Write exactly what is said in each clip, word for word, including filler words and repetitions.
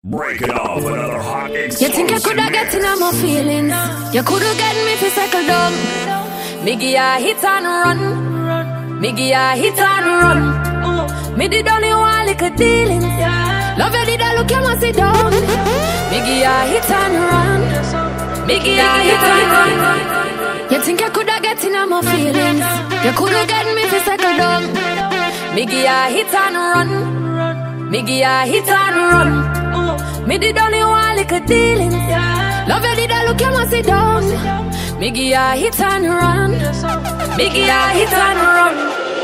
Break it off another hot exclusive. You think you coulda get in my feelings? You coulda get me fi settle down. Me give ya hit and run. Me give ya hit and run. Me did only one little dealings. Love you did a look you must sit down. Me give ya hit and run. Me give ya hit and run. You think you coulda get in my feelings? You coulda get me fi settle down. Me give ya hit and run. Me give ya hit and run. Me did only one little dealings. Love you did a look you must sit down. Me give ya hit and run. Me give ya hit and run.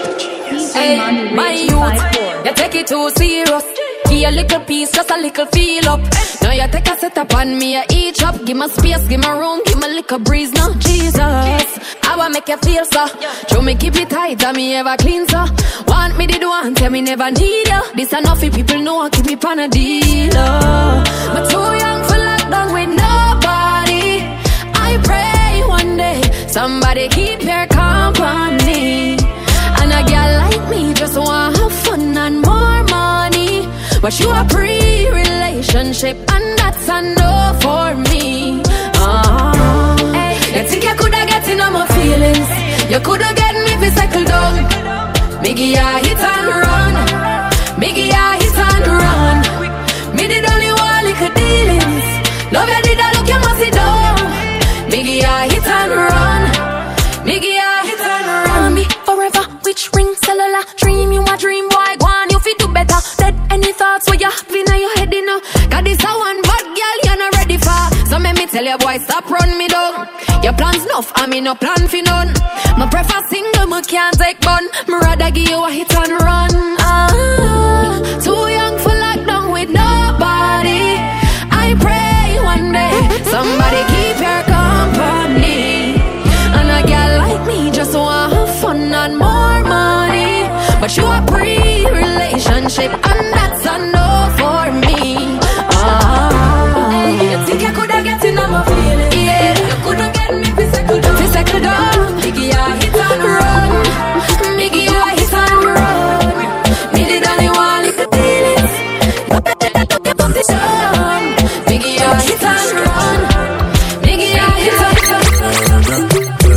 Hey, my youth, you take it too serious. Give a little piece, just a little feel up. Now you take a set up on me, you each up. Give me space, give me room, give me a little breeze now. Jesus, I wanna make you feel so. Show me keep it tight, and me ever clean so. Want me did one, tell me never need you. This enough if people know I keep me pan a deal. Oh. But too young for lockdown with nobody. I pray one day somebody keep your company. And a girl like me just want have fun and more money. But you a pre-relationship and that's a no for me. uh, hey. You think you coulda get in on my feelings? You coulda get me fi cycle down. Me give ya hit and run. Me give ya hit and run. Me did only one little dealings. Love you did a look you must sit down. Me give ya hit and run. Me give ya hit and run. Me forever, which ring cellular? Dream you a dream boy, go on you fi do better. Dead any thoughts where you have in your head you know. Cause this a one bad girl you not ready for. So make me tell you boy stop run me down. Your plans enough, I me no plan for none. Me prefer single, me can't take bun. Me rather give you a hit and run. Ah, too young for lockdown with nobody. I pray one day somebody keep your company. And a girl like me just want have fun and more money. But you a pre-relationship and that's a no for me. Ah, you think you coulda get in on my feelings? Yeah, you coulda get me fi settle down. Fi settle down. Me give ya hit and run. Me give ya hit and run. Me did only one little dealings. Me give ya hit and run. Me give ya hit and run.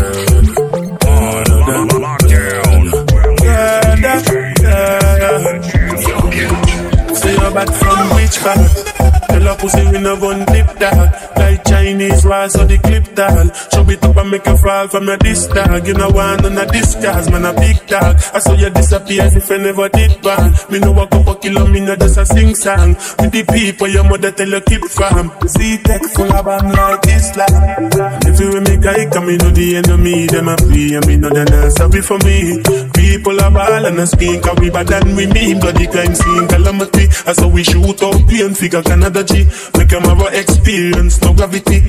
Back from which part? Tell a pussy we no gun clip that. Like Chinese rice or the clip tag. Show it up and make you fall from your disc tag. You know one on a disguise, man a big tag. I saw you disappear as if I never did bad. Me know a couple kilo, me no just a sing song. With the people your mother tell you keep from. Z-Tech full of bang like Islam. If you with me guy, come me know the enemy. Them a free and me know they're not sorry for me. People are ball and a skin, cause we bad than we mean. Bloody crime scene calamity. I saw we shoot out plane figure Canada G. Make them have a experience, no gravity.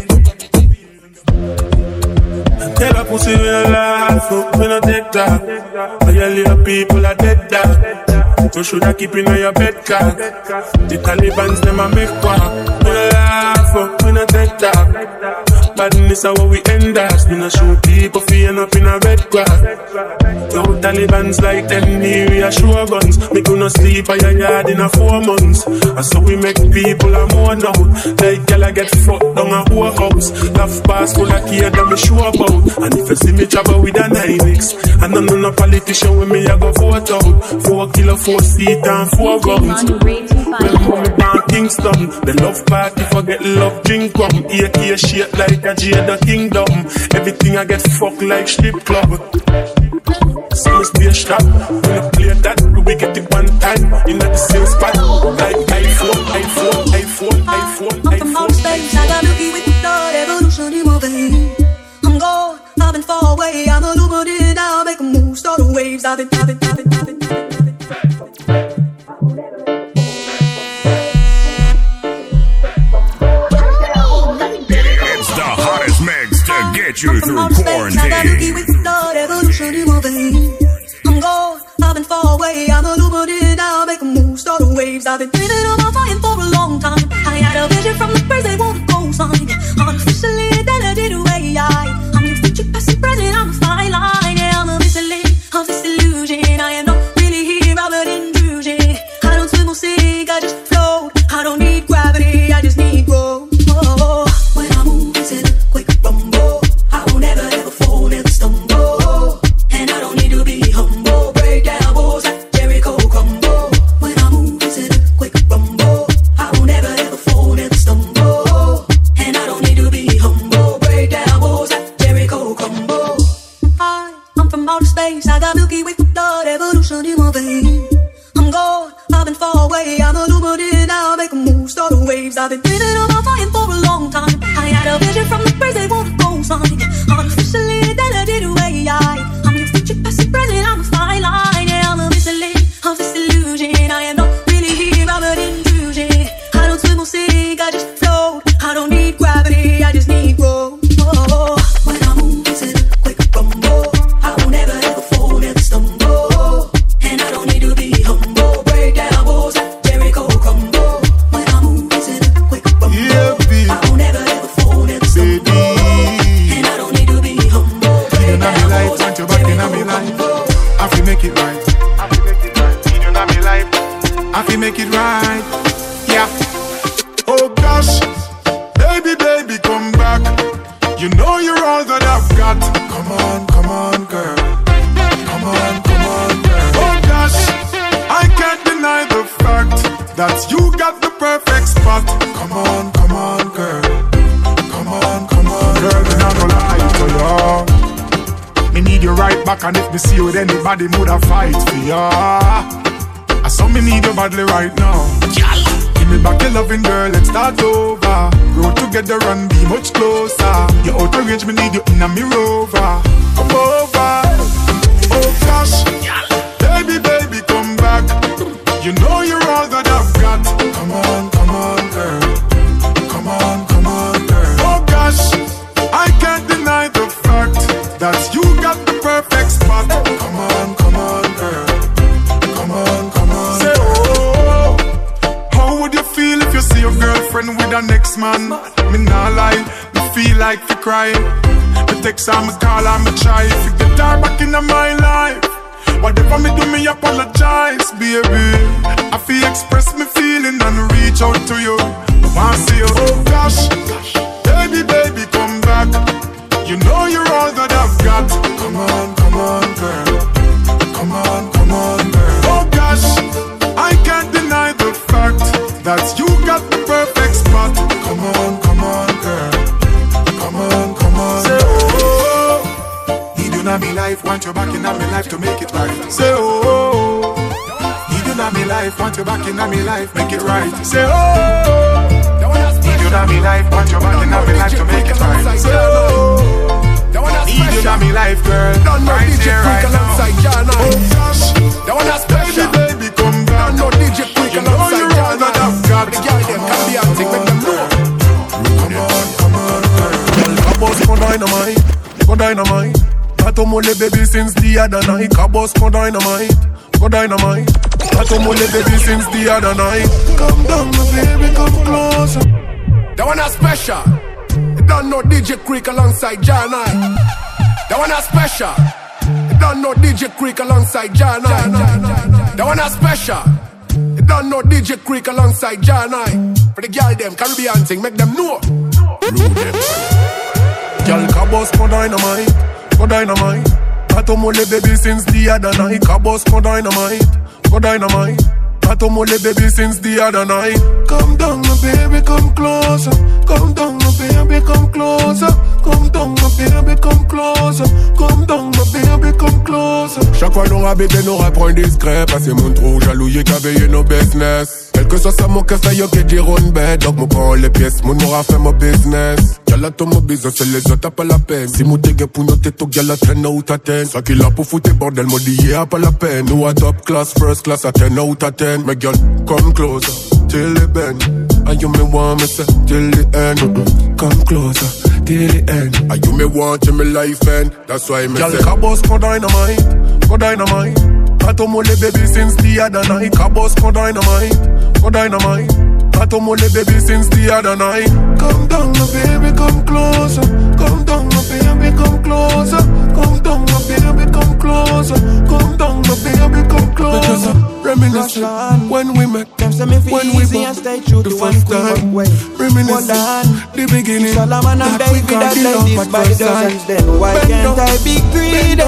Tell a pussy we a laugh, we no take that. All your little people are dead that. You shoulda keep in your bed card. The Taliban's them a make quack. We no laugh, we no take that. Badness is how we end us. Me no shoot people feeling up in a red grass. Yo, Taliban's like ten area sure guns. Me gonna sleep at your yard in a four months. And so we make people a more now. Like girl I get fucked down a whole house. Laugh pass full of kids that me sure about. And if you see me travel with a nine X, and I'm not a politician with me I go vote out. Four kilo, four seat and four guns. Remember me down Kingston. The love party forget love drink rum. A K shit like a Jada Kingdom. Everything I get fucked like strip club. So we stay strap. When I play that, we get it one time in the same spot. Like iPhone, iPhone, iPhone, iPhone, iPhone. From outer space, I got lucky with the thought evolution in my vein. I'm gone, I've been far away. I'm a lubricant, I'll make a move, start the waves. I've been, I've been, I've been, I've been, I've been. Get you through quarantine. I got lucky with the thought evolution in my vein. I'm gone, I've been far away. I'm a lubricant, I'll make a move, start the waves. I've been dreaming of my fire for a long time. I had a vision from the birds, they want a gold sign. Unofficially identity away. I'm your future, past and present, I'm a fine line. Yeah, I'm a missile of this illusion. I am not really here, I'm an intrusion. I don't swim or sink, I just float. I don't need waves. I've been dreaming about flying for a long time. I had a vision from the birds, they wanna go sign. Unofficially, then I did away. I, I'm your future, past, and present. I'm a fine line. Yeah, I'm a missile of this illusion. I am not really here, I'm an intrusion. I don't swim or sink, I just float. I don't need gravity, I just need growth. Oh, when I move, it's a quick rumble. I won't ever ever fall, never stumble. And I don't need to be humble. Break down walls like Jericho crumble. When I move, it's a quick rumble. Yeah, I won't ever ever fall, never stumble. And I don't need to be humble. Break down walls like Jericho crumble. I feel make it right. I feel make it right. You know me life. I feel make it right. Yeah. Oh gosh, baby, baby, come back. You know you're all that I've got. Come on, come on, girl. Come on, come on, girl. Oh gosh, I can't deny the fact that you got the perfect spot. Come on, come on, girl. Come on, come on, girl. And I'm gonna lie to you. Me need you right back, and if me see you with anybody, woulda fight for ya. I saw me need you badly right now. Give me back your loving, girl, let's start over. Grow together and be much closer. You're out of range, me need you in a me rover. Come over. Oh gosh, baby, baby, come back. You know you're all that I've got. Come on, come on, girl. Come on, come on, girl. Oh gosh, I can't deny the fact that you got the perfect spot. Come on, come on, girl. Come on, come on. Say oh, how would you feel if you see your girlfriend with the next man? Me nah lie, me feel like to cry. Me text her, me call her, me try to get her back in my life. Whatever me do, me apologize, baby. I feel express me feeling and reach out to you. I wanna see you. Oh gosh, baby, baby, come back. You know you're all that I've got. Come on, come on, girl. Come on, come on, girl. Oh gosh, I can't deny the fact that you got the perfect spot. Come on, come on, girl. Come on, come on. Say oh, need you in my life, want you back in my life to make it right. Say oh, need you in my life, want you back in my life, make it right. Say oh, need you in my life, want you back in my life to make it right. Say oh, need you in my life, girl. Right here, right now. Oh gosh, that one is special. Baby, baby, come back. No D J Quick alongside Jana. The girl them can be and take, make them know. Come on, come on, girl. Cabos for dynamite, for dynamite. Atomole baby since the other night. Cabos for dynamite, for dynamite. Atomole baby since the other night. Come down, my baby, come closer. That one is special. You don't know D J Quick alongside Jana. That one is special. You don't know D J Quick alongside Jana. That one is special. You don't know D J Quick alongside Jana. For the girl them Caribbean thing, make them know. Rule them. Girl cabos for dynamite, for dynamite. Atomole baby since the other night. Cabos for dynamite, for dynamite. Atomole baby since the other night. Come down, my baby, come closer. Come down, my baby, come closer. Come down, my baby, come closer. Come down, my baby, come closer. Chaque fois l'on rabais n'aura point discret. Parce que mon trop jaloux y'a qu'à veiller nos business. Quel que soit ça mon casse y'a que dire on bête. Donc mon prend les pièces, mon m'aura fait mon business. Y'a ton mon business, c'est les autres pas la peine. Si mon t'es pour nous t'es tout, y'a la traîne out à ten. Ça qui l'a pour foutre bordel, mon dit y'a pas la peine. Nous à top class, first class à ten out à ten. My girl, come closer, till the bend. And you me want me say, till the end. Mm-mm. Come closer, till the end. And you me want to me life end. That's why me girl, say cabos for dynamite, for dynamite. Atomole baby since the other night. Cabos for dynamite, for dynamite. Atomole baby since the other night. Come down, my baby, come closer. Come down, my baby, come closer. Come down, my baby, come closer. Come down, my baby, come closer. Reminiscing when we met, when we both the first time. Reminiscing the beginning. Solomon and David are ladies by dozens. Then why can't I be greedy?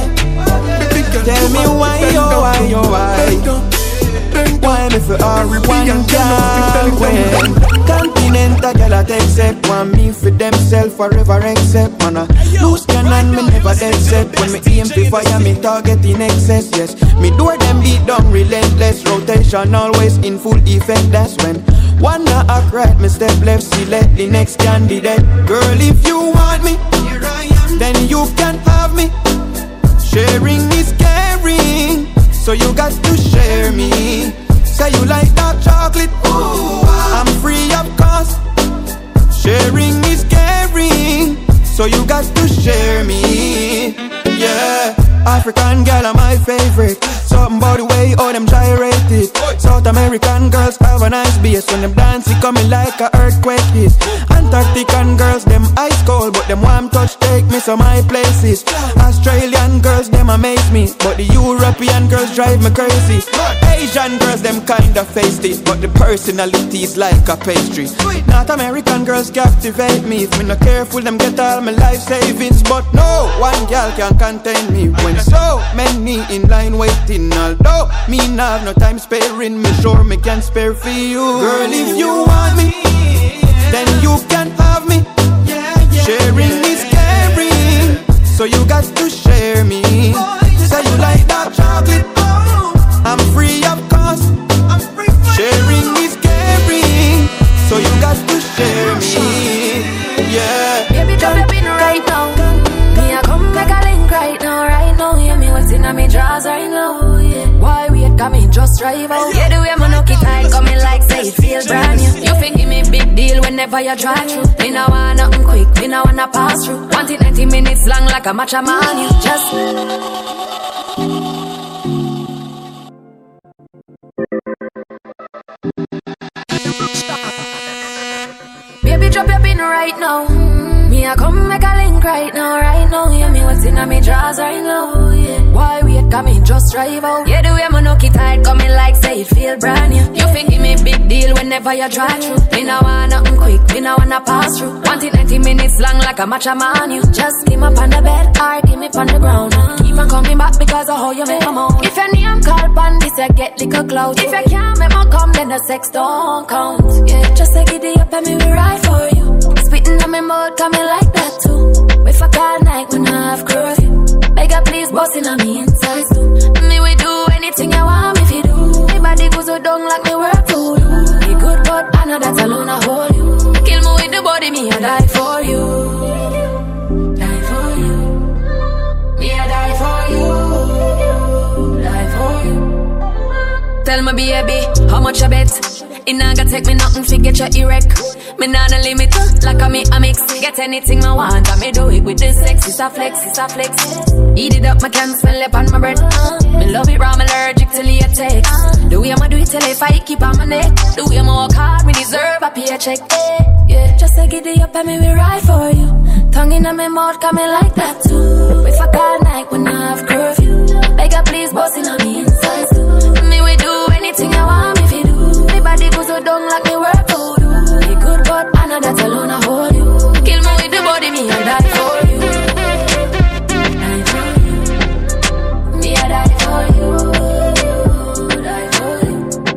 Tell me why, oh why, oh why? Why me for all one girl when Continental girl I take set one me for themself forever except man a loose cannon me never dead set. When me aim to fire me target in excess. Yes, me door them beat down relentless. Rotation always in full effect. That's when One not act right, me step left, select the next candidate. Girl, if you want me, here I am, then you can have me. Sharing is caring, so you got to share me. Say you like dark chocolate, ooh, I'm free of cost. Sharing is caring, so you got to share me. Yeah, African girl are my favorite. Something about the way all them gyrated. South American girls have a nice bass. When them dance it coming like a earthquake hit. Antarctican girls them ice cold, but them warm touch take me to my places. Australian girls them amaze me, but the European girls drive me crazy. Asian girls them kinda feisty, but the personality is like a pastry. North American girls captivate me. If me not careful, them get all my life savings. But no one girl can contain me when so many in line waiting. Although me not have no time sparing, me sure me can spare for you. Girl, if you want me, then you can have me. Sharing is caring, so you got to share me. Say you like dark chocolate, I'm free of cost. Sharing is caring, so you got to share me. Yeah. Baby, drop your pin right now. Me a come make a link right now, right now. Yeah, me what's in my drawers right now. Yeah. Why wait? Got me just drive out. Yeah, the way my knock it tight, coming like say it feel brand new. You think give me big deal whenever you drive through. Me no want nothing quick, me no wanna pass through. Want it ninety minutes long like a matcha man. You just. Baby, drop your pin right now. Me a come make a link right now, right now. Yeah, me what's in my drawers right now. Yeah. Why wait? Got me just drive out. Yeah, the way my knock it tight, coming like say it feel brand new. You think give me big deal whenever you drive through. Me no want nothing quick, me no wanna pass through. Want it ninety minutes long like a matcha man. You just keep me up on the bed or keep me on the ground. Keep on coming back because of how you make me move. If your name call pan this, you get little clout. If you can't make me come, then the sex don't count. Yeah, just take it up and me will ride for you. Spitting on my mouth, coming like that too. We fuck all night when I have curfew. Beg her please, bustin' on me inside too. Me we do anything you want me fi do. Me body goes so down like me work for you. Me good but I know that alone I hold you. Kill me with the body, me I die for you. Die for you. Me I die for you. Die for you. Tell me baby, how much I bet? It not gonna take me nothing to get your erect. Me not a limit, like a me a mix. Get anything I want, and me do it with this sex. It's a flex, it's a flex. Eat it up, I can't smell it on my breath. uh, Me love it raw, I'm allergic to latex. uh, The way I'ma do it till if I keep on my neck. The way I'ma work hard, me deserve a paycheck. Yeah, yeah. Just take it up and me will ride for you. Tongue in my mouth, coming like that too. We fuck all night when I have curfew. Beg her please, bustin' on me inside too. Me we do anything I want me fi do. Me body goes so down like me work for you. Me good but I know that alone I hold you. Kill me with the body, me I die for you. Die for you. Me I die for you. Die for you.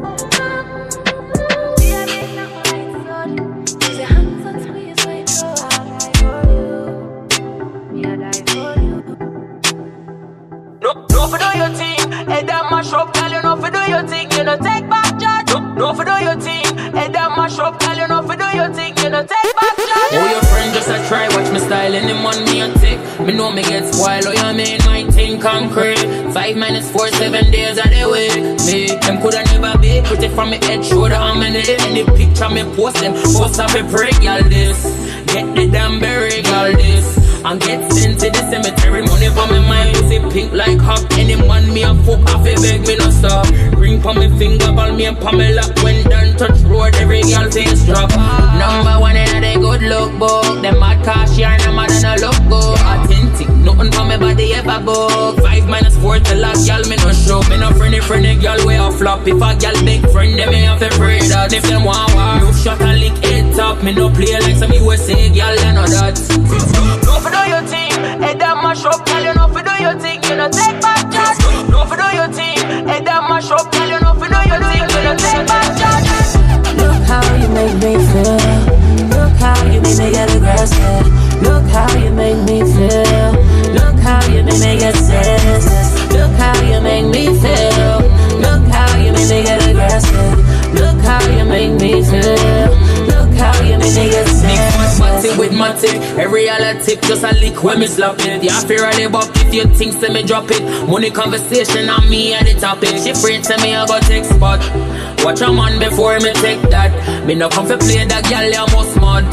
Your hands on squeeze my throat. I die for you. Me I die for you. No, no for do your thing. Head down mash up, girl. You know for do your thing. You know take back charge. No, no for do your thing. Head down mash up, girl. You know for do your thing. You know take back charge. Oh, your friend just a try, watch me style. Any man me a take. Me know me get spoiled. Oh, you mean my thing concrete. Five minus four, seven days of the week. Me, them coulda never be pretty from me head, shoulder, and me neck. Any picture me post them, post up a break, y'all this. Get the damn berry, y'all this. And get sent to the cemetery. Money for me mind, pussy pink like hot. Any man me a fuck off, he beg me no stop. Ring for me finger, ball me and Pamela. When done touch road, every girl face drop. Number one in a they good look book. Them mad cash yarn, I'm mad and a look good. Authentic, nothing for me body ever book. Five minus four till last girl me no show. Me no friendly friendly girl way off flop. If a girl big friend, them me have to pray that. If them want war, no shot a lick head top. Me no play like some U S A girl, they know that. No for do your thing, head down mash up, girl. You know for do your thing, you know take back charge. No for do your thing, head down mash up, girl. You know for do your thing, you know take back charge. Look how you make me feel. Look how you make me get aggressive. Look how you make me feel. Look how you make me get senseless. Look how you make me feel. Look how you make me get aggressive. Look how you make me feel. automatic. Every other tip just a lick when me slap it. You have to rally back if you think say me drop it. Money conversation on me at the topic. She afraid to me I go take spot. Watch a man before me take that. Me no come for play that girl you must mad.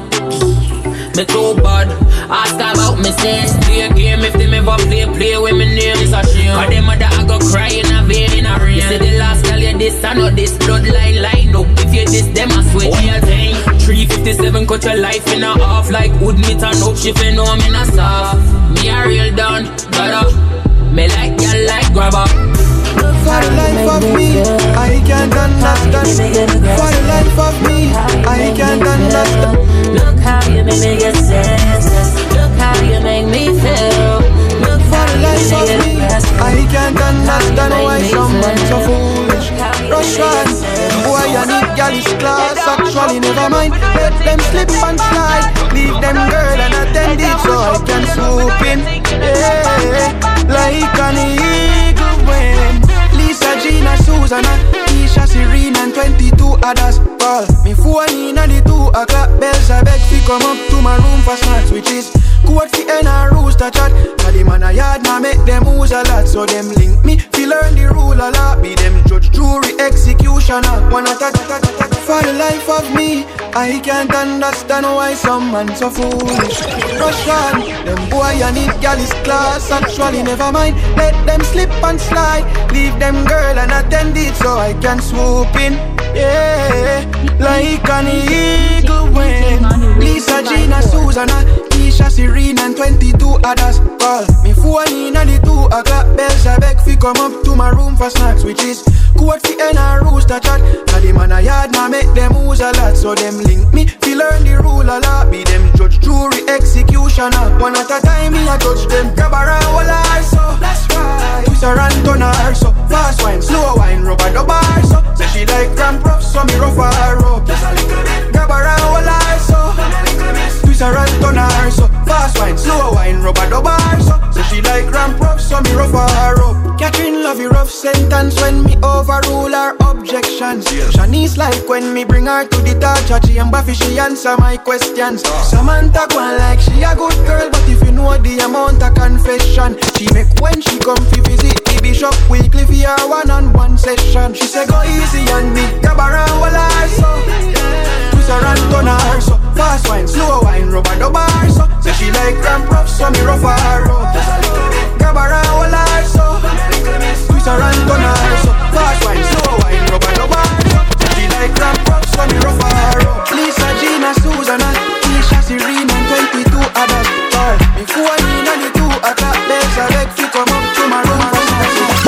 Me too bad. Ask about me say play a game if them ever play play with me name is a shame. Cause them mother I go cry in a vein in a rain. You say the last girl you this I know this bloodline line up. If you this them I swear to your thing. three fifty-seven cut your life in a half like wood meat and up. She fin know me not soft. Me a real done, gotta. Me like girl like grabber. For the life of me, I can't understand. For the life of me, I can't understand. Look how you make me get senseless. Look how you make me feel. Look for the life of me, I can't understand why someone so foolish. Rush on, boy you need girl is class. Actually never mind, let them slip and slide. Leave them girl and attend it so I can swoop in. Yeah, like an eagle when Lisa, Gina, Susanna, Keisha, Serene and twenty-two others call me phone in at the two o'clock bells. I beg to come up to my room for snacks, which is quote fi and a rooster chat. Now the man a yard now make them use a lot. So them link me, fi learn the rule a lot. Be them judge, jury, executioner. One a ta ta ta ta. For the life of me, I can't understand why some man so foolish. Rush on, them boy you need girl is class. Actually never mind, let them slip and slide. Leave them girl and attend it so I can swoop in. Yeah, like an eagle when Lisa, Gina, Susanna, Keisha, Serene and twenty-two others call me phone in at the two o'clock bells. I beg fi come up to my room for snacks, which is quote fi and a rooster chat. Now the man a yard now make them use a lot. So them link me, fi learn the rule a lot. Be them judge, jury, executioner. One at a time me a touch them. Grab around all her so that's right. Twist her and turn her so fast wine, slow wine, rubber the bar so. Say she like cramp rough, so me rough her up. Just a little bit. Grab around all her so. Twist her and turn her so fast wine, slow wine, rubber the bar so. Say she like cramp rough, so me rough her up. Catherine love you rough sentence when me overrule her objections. Shanice like when me bring her to the torture chamber fi she answer my questions. Samantha go on like she a good girl, but if you know the amount of confession she make when she come fi visit the bishop weekly fi her one-on-one session. She say go easy on me, grab around all her so. Twist her and turn her so fast wine, slow wine, rubber the bar so. Say she like cramp rough, so me rough her up. Grab around all her so. Twist her and turn her so fast wine, slow wine, rubber the bar so. Say she like cramp rough, so me rough her up. Lisa, Gina, Susanna, Keisha, Serene and twenty-two others call me phone in at the two o'clock bells. I beg fi come up to my room for snacks.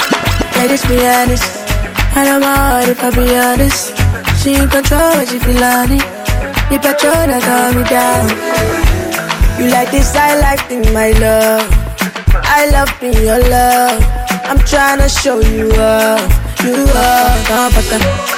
Ladies be honest, I know my heart if I be honest. She in control when she feel on it. The petrol that calm me down. You like this, I like thing, my love. I love being your love. I'm tryna show you up, you up. Come back up.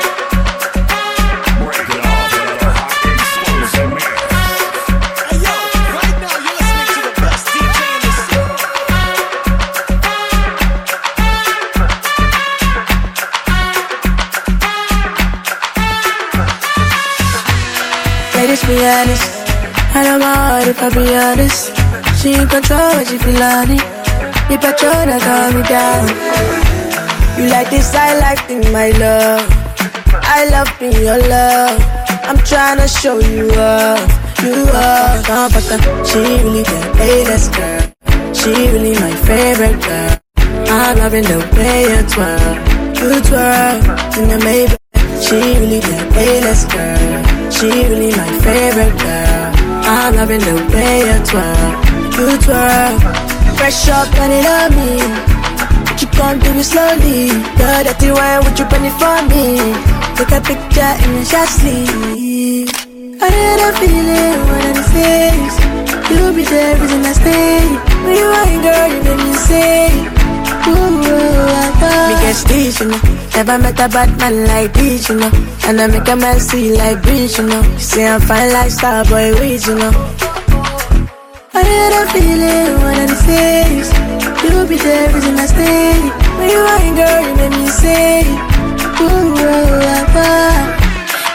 Ladies be honest, I know my heart if I be honest. She in control when she feel on it. The petrol that calm me down. You like this, I like thing, my love. I love being your love. I'm tryna show you up, you up. Come back up. She really the A-list girl. She really my favorite girl. I'm loving the way you twirl, you twirl in the Maybach. She really the A-list girl. She really my favorite girl. I'm loving the way you twirl, you twirl. Fresh up and it on me. But you can't do it slowly. Girl, that you want, would you bring it for me? Take a picture and then just sleep. I had a feeling one of these days you'll be the reason I stay. When you ain't girl, you make me say ooh, I thought me get stitch, you know. Never met a bad man like this, you know. And I make a man see like breeze, you know. You say I'm fine like Starboy Weeds, you know. I had a feeling one of these days you'll be the reason I stay. When you ain't girl, you make me say ooh, I thought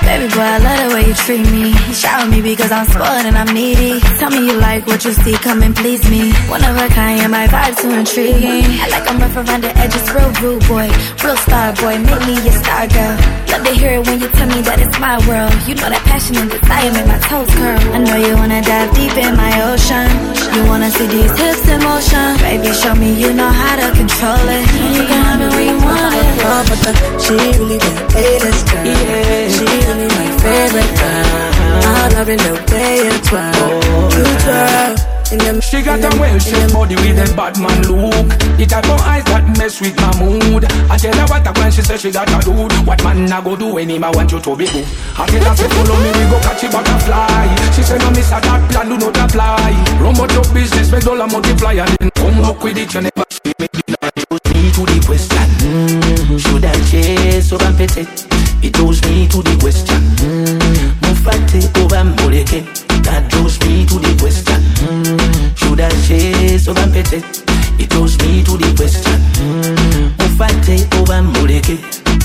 Baby boy, I love the way you treat me. You shower me because I'm spoiled and I'm needy. Tell me you like what you see, come and please me. One of a kind, yeah, my vibe too intriguing. I like I'm rough around the edges, real rude boy, real star boy, make me your star girl. Love to hear it when you tell me that it's my world. You know that passion and desire make my toes curl. I know you wanna dive deep in my ocean. You wanna see these hips in motion. Baby, show me you know how to control it. You can have it when you want it. Oh, but the, she really the latest girl. Yeah. She really my favorite girl. I love it no day and twirl. You twirl. She got a well-shaped body with a bad man look. The type of eyes that mess with my mood. I tell her what I when she say she got a dude. What man I go do when him I want you to be good. I tell her say follow me we go catch a butterfly. She say no miss a that plan do not apply. Run out your business make dollar multiply. And then come up with it you never see me deny. It goes me to the question, mm-hmm. Should I chase or petite? It goes me to the question, mm-hmm. Mufate over Moleke. That goes me to the question, mm-hmm. Should I chase or petite? It goes me to the question, mm-hmm. Mufate over Moleke.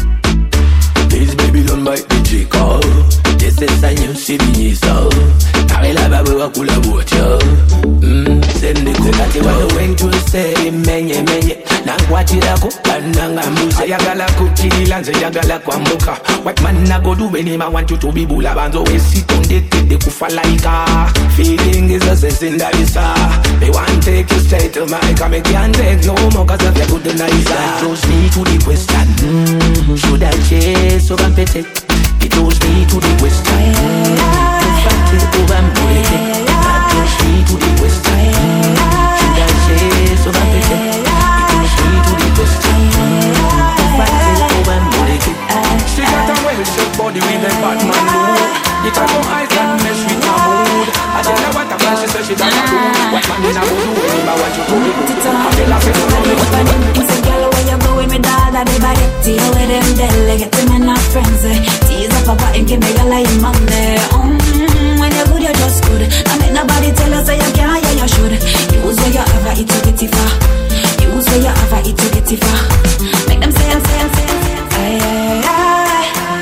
This baby don't bite the chico. This is a new C B so Karela babu wa kula bocha. Mm, send the coca what when to say menye menye. Na kwatira ko kananga musa yagala kuchila nze yagala kwamuka. What man I go do when him I want you to be bula banzo we sit on the take the kufa like feeling is a sense in that is they want take you straight to my come and can't take no more cause of your good night. That goes me to the question, mm-hmm. Should I chase or petite? It goes me to the question, mm-hmm. Over Moleke. That goes me to the question, mm-hmm. Should I chase or petite? It goes me to the question, mm-hmm. Over Moleke. She got a well-shaped body with a bad man look. The type of eyes that mess with my mood. I tell her what I want, she says she doesn't do. What man is I go do when I want you to be good. I tell her say follow me. It's a girl where you go with me dad and everybody. Deal with them delegate them and not friends. Tease up about him, give me a lie Monday. Mm, when you're good, you're just good. I make nobody tell us that you can't, yeah, you should. Use where you ever eat to get it far. Use where you ever eat to get it far. Make them say and say and say and say. Aye, aye, aye.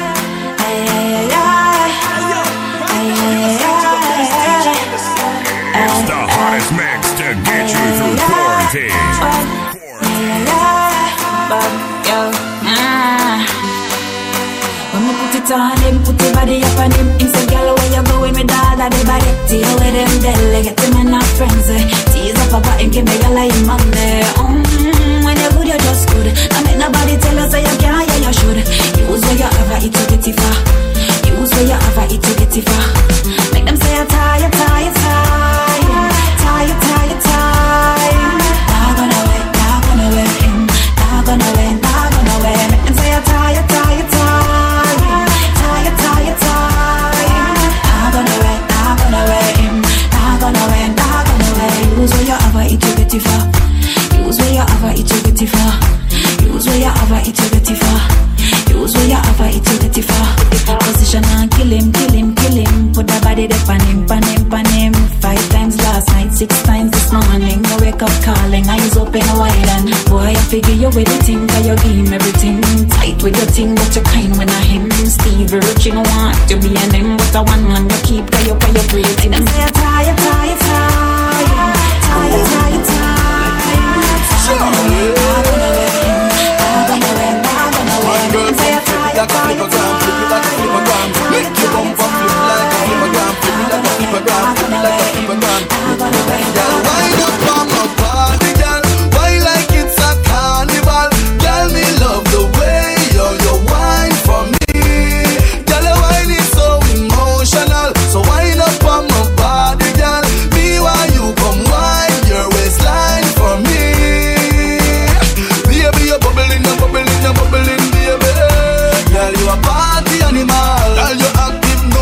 It's the hottest mix to get you through quarantine. When we put it on him, put your body up on him. Him say, girl, where you go with me, dad, and everybody. Deal with them, delegate them and not friends. Tease up about him, give me a lie Monday. Mm, when you're good, you're just good. I make nobody tell us that you can't, yeah, you should. Use where you ever eat to get it far. Use where you ever eat to get it far. Make them say, you're tired, tired, tired. Tired, tired, tired. Not gonna wait, not gonna wait him. Not gonna wait, not gonna wait. Make them say, you're tired, tired, tired. Tired, tired, tired. Not gonna wait, not gonna wait him. Not gonna wait, not gonna wait. Use where you ever eat to get it far. Use where you ever eat to get it far. Use where you ever eat to get it far. Use where you ever eat to get it far. Position and kill him, kill him, kill him. Put the body there pan him, pan him, pan him. Five times last night, six times this morning. You wake up calling, eyes open wide. And boy, I figure you with the thing, cause you give him everything. Tight with your thing, but you're kind when I him. Steve Rich, you want to be an him. But the one man you keep, cause you pay your breathing. And say, tired, tired, tired. Tired, tired, tired. I'm gonna wait, I'm gonna wait him. I'm gonna wait, I'm gonna wait him. Say, tired, tired, tired. Make you bump up, flip like a flippergram, flip like a flippergram, flip like a flippergram. Girl, wind up on my body, girl. Why like it's a carnival? Girl, me love the way you you wine for me. Girl, your wine is so emotional. So wind up on my body, girl. Me while you come wine your waistline for me. Baby, you're bubbling, you're bubbling, you're bubbling, baby. Girl, you a party animal. Girl, you active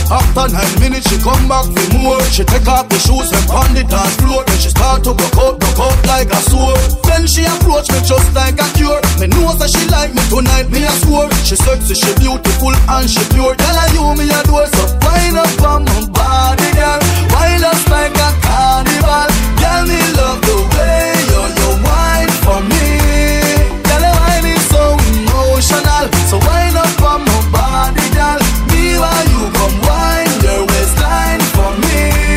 After nine minutes she come back for more. She take off the shoes and pound it on floor. Then she start to broke out, broke out like a sword. Then she approach me just like a cure. Me know that she like me tonight, me a swore. She sexy, she beautiful and she pure. Tell her you me a door, so wind up on my body, girl. Wind up like a carnival. Girl, me love the way you, you wine for me. Girl, the wine is so emotional. So wind up on my body, girl. Me while you come wine your waistline for me.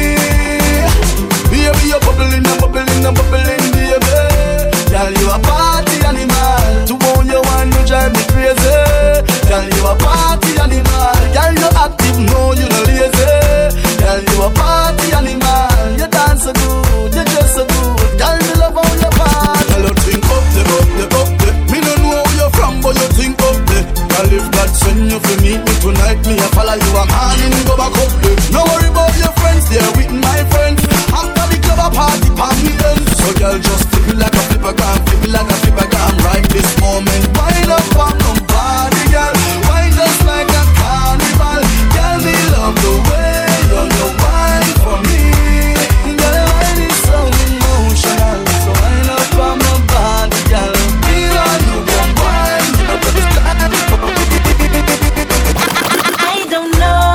Baby, you're bubbling and bubbling and bubbling, baby. Girl, you a party animal. To own your wine, you drive me crazy. Girl, you a party animal. Girl, you active, no, you no lazy. Girl, you a party animal. You dance so good, you dress so good. Girl, me love how you party. Girl, you think up there, up there, up there. Me don't know where you're from, but you think up there. Girl, if God send you to meet me tonight, me a follow you a man and go back up there. No worry about your friends, they're with my friends. After the club a party, pan me then. So girl, just flip it like a flipper gram, flip it like a flipper gram. Right this moment, wind up on my body, girl. Wind just like a carnival. Girl, me love the way you you wine for me. Girl, the wine is so emotional. So wind up on my body, girl. Me love you, girl, wine. I don't know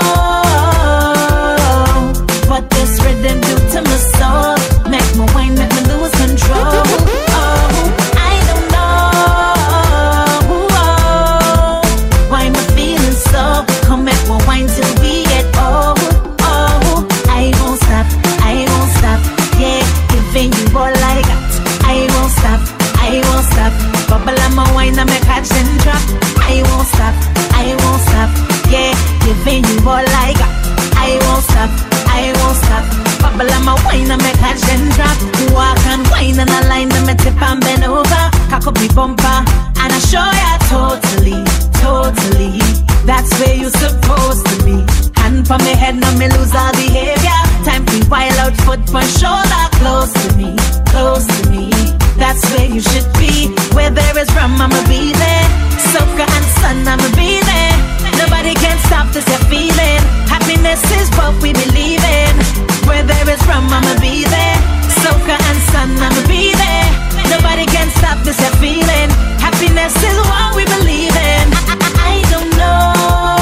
what this rhythm do to my soul. Make me wine, make me lose control. Oh, I don't know why am I feeling so. Come make me wine till we get old. Oh, I won't stop, I won't stop. Yeah, giving you all I got. I won't stop, I won't stop. Bubble on my wine and make catch and drop. I won't stop, I won't stop. Yeah, giving you all I got. I won't stop, I won't stop. Bubble on my wine and make catch and drop. Walk and wine and a line and me tip and bend over. Cock up me bumper and I show ya totally, totally. That's where you supposed to be. Hand for me head, now me lose all behavior. Time to wild out, foot for shoulder. Close to me, close to me. That's where you should be. Where there is rum, I'ma be there. Soca and sun, I'ma be there. Nobody can stop this feeling. Happiness is what we believe in. Where there is rum, I'ma be there. Soca and sun, I'ma be there. Nobody can stop this feeling. Happiness is what we believe in. I, I, I don't know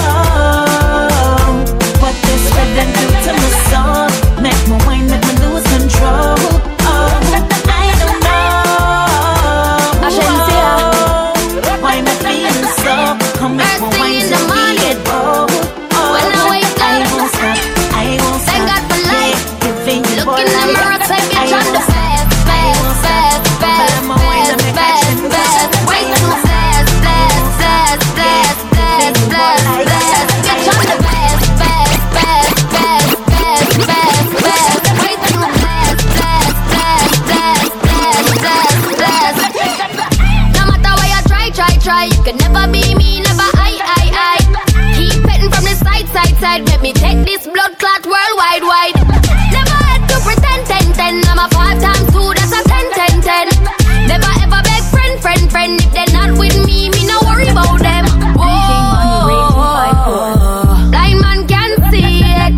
what this rhythm do to my soul. Make me wine, make me lose control. Oh, I don't know why am I feeling so. Come make me wine till we get bold. Oh, when I wake up, I won't stop, I won't stop. Thank God for life. Yeah, giving you look in the mirror, say bitch on the fast, fast, fast, fast, fast, fast, fast. Way too fast, fast, fast, fast, fast, fast, fast. Bitch on the fast, fast, fast, fast, fast, fast, fast. Way too fast, fast, fast, fast, fast, fast, fast. No matter what you try, try, try, you can never be me, never I, I, I. Keep petting from the side, side, side. Let me take this blood clot worldwide, wide. Never had to pretend, ten, ten. I'm a five times two, that's a ten, ten, ten. Never ever beg friend, friend, friend. If they're not with me, me no worry about them. Whoa, blind man can see it.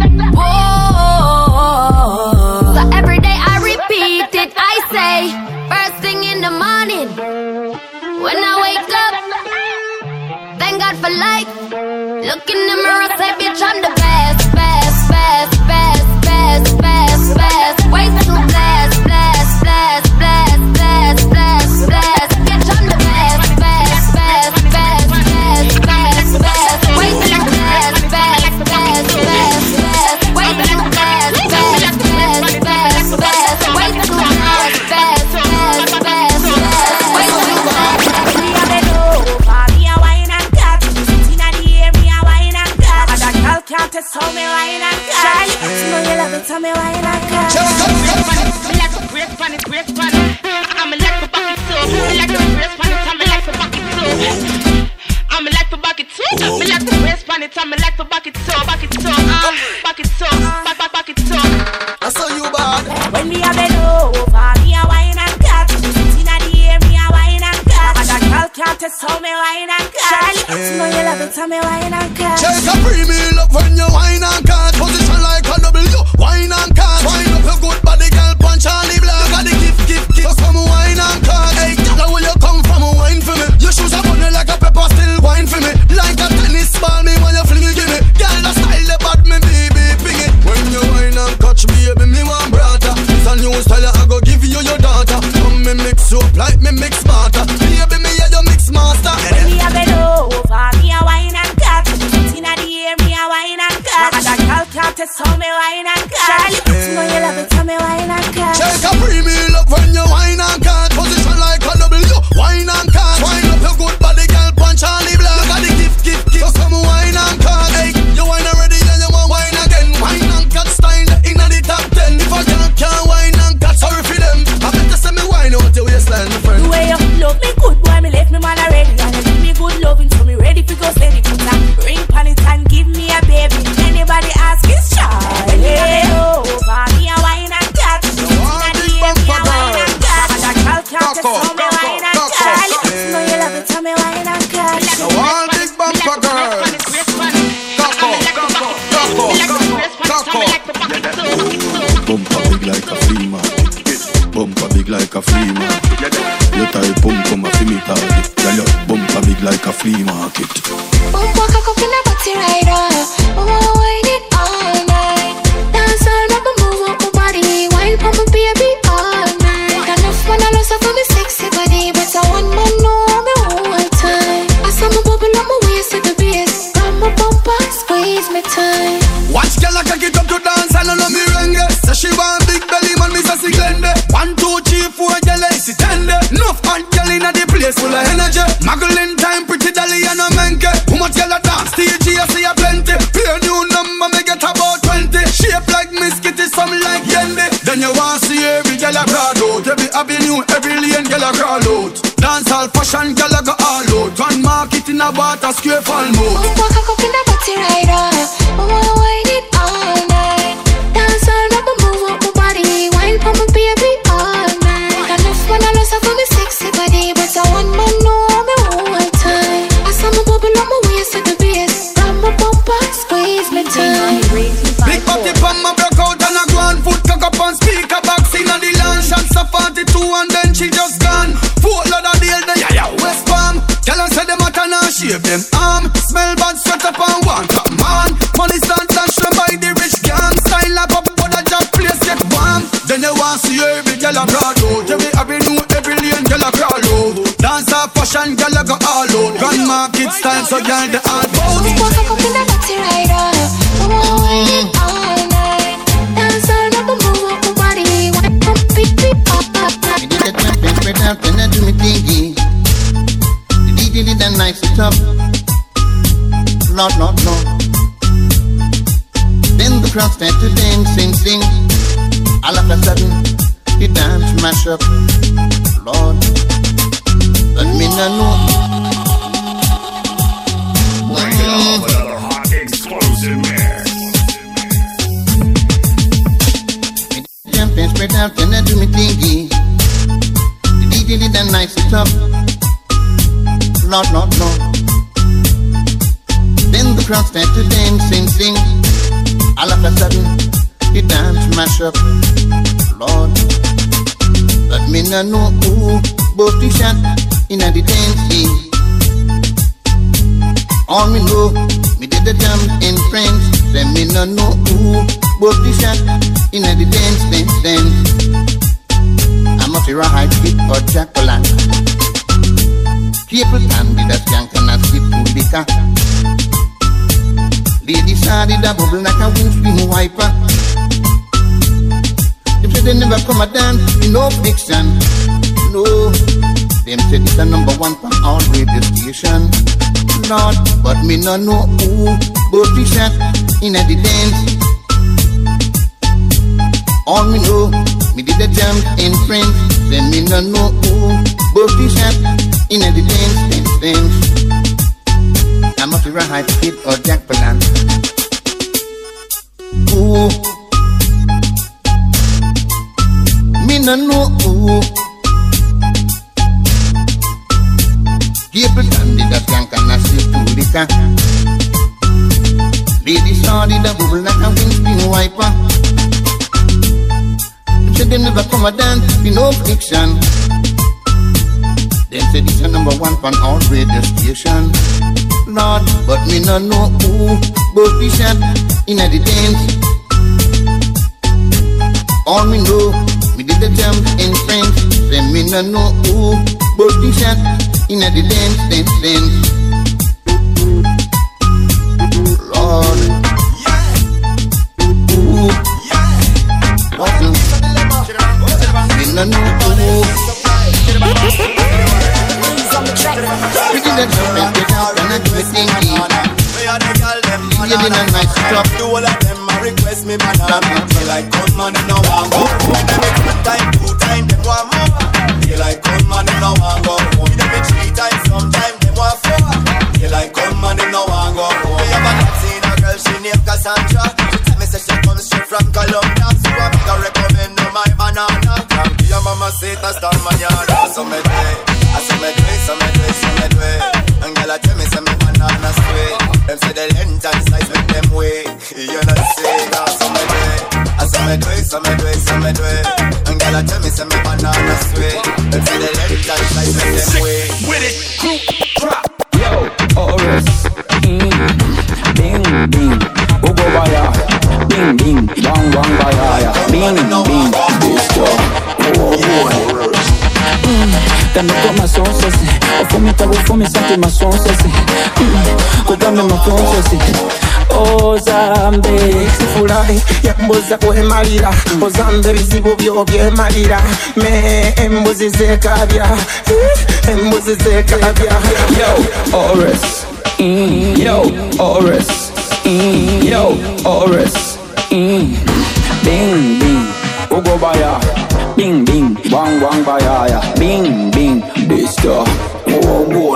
Whoa, so every day I repeat it. I say, first thing in the morning, when I wake up, thank God for life. Look in the mirror, say bitch I'm the best, best, best, best, best, best, best. Way too blessed, blessed, blessed, blessed, blessed, blessed, blessed. Bitch I'm the best, best, best, best, best, best, best. Way too blessed, best, best, best, best. Way too blessed, best, best, best, best. Way too blessed, best, best, best, best. Way too blessed. Me a bend over, me a wine and cut. Inna the air, me a wine and cut. And a girl can't test how me wine and cut. You know you love it, how me wine and cut. Me like to brace pan it, brace pan it. I'm like to back it too. Me like to brace pan it, I'm like to back it too. I'm like to back it too. Me like to brace pan it, I'm like to back it too, back it too, uh, back it too, back back back it too. I saw you bad. When me a bend over, me a wine and cut. Inna the air, me a wine and cut. And a girl can't to tell me why not call. You know you love it, tell me why not call. Take a premium love when you wine and cut. Position like a W, wine and cut. Wine up your good body, girl, punch on the block. Got the gift, gift, gift. So come wine and cut. Hey, girl, where you come from, wine for me. Your shoes are bunny like a pepper, still wine for me. Like a tennis ball, me when you fling it, give me. Girl, the style, the bad, me baby, ping it. When you wine and catch me, baby, me want brother. It's a new style, I go give you your daughter. Come me mix you up like me mix smarter. Baby, me yeah, you mix master. When me a bend over, me a wine and cut. Inna the air, me a wine and cut. But that girl can't tell me wine and cut. You know you love it, tell me wine and cut. Take a premium love when you wine and cut. Position like a W, wine and cut. Wine up your good body, girl, punch on the block. Got the gift, gift, gift. So come wine and cut. Hey, you wine already and you want wine again. Wine and cut style inna the top ten. If a girl can't wine and cut, sorry for them. I better say me wine out your waistline, my friend. The way you love me good, boy, me left me man already. And you give me good loving, so me ready to go steady. Put a ring pan it and give me a baby. Anybody ask is Charlie. Over me a wine and cut. Inna the air, me a wine and cut. But that girl can't tell me wine and cut. You know you love it, tell me wine and cut. So all big bumper girls. Coco, Coco, Coco, Coco. Bumper big like a flea market. Bumper big like a flea market. You tie pump come a flea target. Girl, your bumper big like a flea market. Bumper cock up in a body rider. Mama wine it all night. Dance all up and move up my body. Wine pump my baby all night. Enough man I love for me sexy body, but I want man know me all time. I saw me bubble on my waist to the base. Grab my bumper, squeeze me tight. Watch girl I cock it up to dance and I know me renge. So she want big belly man, me say she glende. One, two, three, four, girl I see tender. Enough hot girl inna the place full of energy. Muggling time, pretty dolly and a menke. How much girl a dance? Stage I see a plenty. Play a new number, me get about twenty. Shape like Miss Kitty, some like Yendi. Then you want see every girl a crowd out. Every avenue, every lane girl a crawl out. Dance all fashion, girl a go all out. One market in a water square fall mode. Bumper cock up in a body rider. Mama wine it all night. Dance all up and move up my body. Wine for my baby all night. Enough man I love for me sexy body, but I want man know me all time. I saw me bubble on my waist to the base. Grab my bumper, squeeze me tight. Big body pon my broke out and a go on foot cock up on speaker box inna the land. Shots of forty-two and then she just gone. Four lot of deal the yeah yeah West Palm. Tell her say them hot and I shave them arm. Smell bad, sweat up and one top man. Money stand dash them by the rich gang. Style up up but a job place get warm. Then you want see every girl a crowd out. Every avenue, every lane girl a crawl out. Dance up fashion girl a go all out. Grand market style so girl the all bout. Walk up in a body rider. Mama wine it all night. Dance all up and move up my body. Wine up, beat, beat, up, up, up. Me did that jump and spread out and I do me thingy. The D J did that nice it up. Lord, Lord, Lord. Then the crowd started to dance, sing, sing. All of a sudden, the dance mash up. Lord, but me no know. Bring it on, another hot explosive mix. Me jump and spread out and I do me thingy. The D J did that nice it up. Lord, Lord, Lord. Then the crowd started to dance, sing, sing. All of a sudden, the dance mash up. Lord, but me no know who both the shot in the dancing. All me know, me did the jump in French. Then me no know who both the shot in the dance, dance, dance. I'm not a right hit or Jacqueline. People stand with a skank and a sip to liquor. Ladies are the bubble like a windscreen wiper. Them say they never come a dance with no fiction. No, them say it's a number one for all radio station. Lord, but me no know who both the shot in the dance. All me know, me did a jump in French. Then me no know who both the shot in the dance, dance, dance. I'm not a right kid or Jack Palan. Ooh, me no know ooh. Stapleton did a skank and a slip to the car. Lady saw did a bubble like a windscreen wiper. Them said them never come a dance, be no fiction. Them said it's a number one on all radio station. Lord, but me no know who both the shot in a the dance. All me know, me did the jump in French. Say me no know who both the shot in a the dance, dance, dance. Lord, who, what no? Me no know who. We did the jump and get out and I do it thinking. We are the girl them living on my stuff. Do all of them a request me banana. Feel like come man in no one go. When them make one time, two time, them want more. Feel like come man in no one go. When them make three times, sometime them want four. Feel like come man in no one go. We have a not seen a girl, she named Cassandra. She tell me say she comes straight from Colombia. So I make her recommend her my banana. Can't be a mama say to star manana. So me do it, I so me do it, so me do it, so me do it. And girl I tell me say me banana sweet. Them say the length and size make them wait. You know say that, so me do it, I so me do it, so me do it, so me do it. And girl I tell me say me banana sweet. Them say the length and size make them wait. With it, group, drop. Yo, Oris, mm, bing, bing, go go baya, bing, bing, bang, bang, baya, bing, bing, disco, oh boy. T'as mis comme ma sauce aussi. Au fond, mais t'as au fond, mais ça t'es ma sauce aussi. Kodame ma sauce aussi. Oh Zambe, Sifurahi ya mbuza kwe malira. O Zambe bizibu byo bye malira. Me embuzi zekabya, embuzi zekabya. Yo, Oris, mm, yo, Oris, mm, yo, Oris, mm, bing, bing, ugo baya. Bing, bing, wang, wang, bayaya. Bing, bing, disco, oh boy.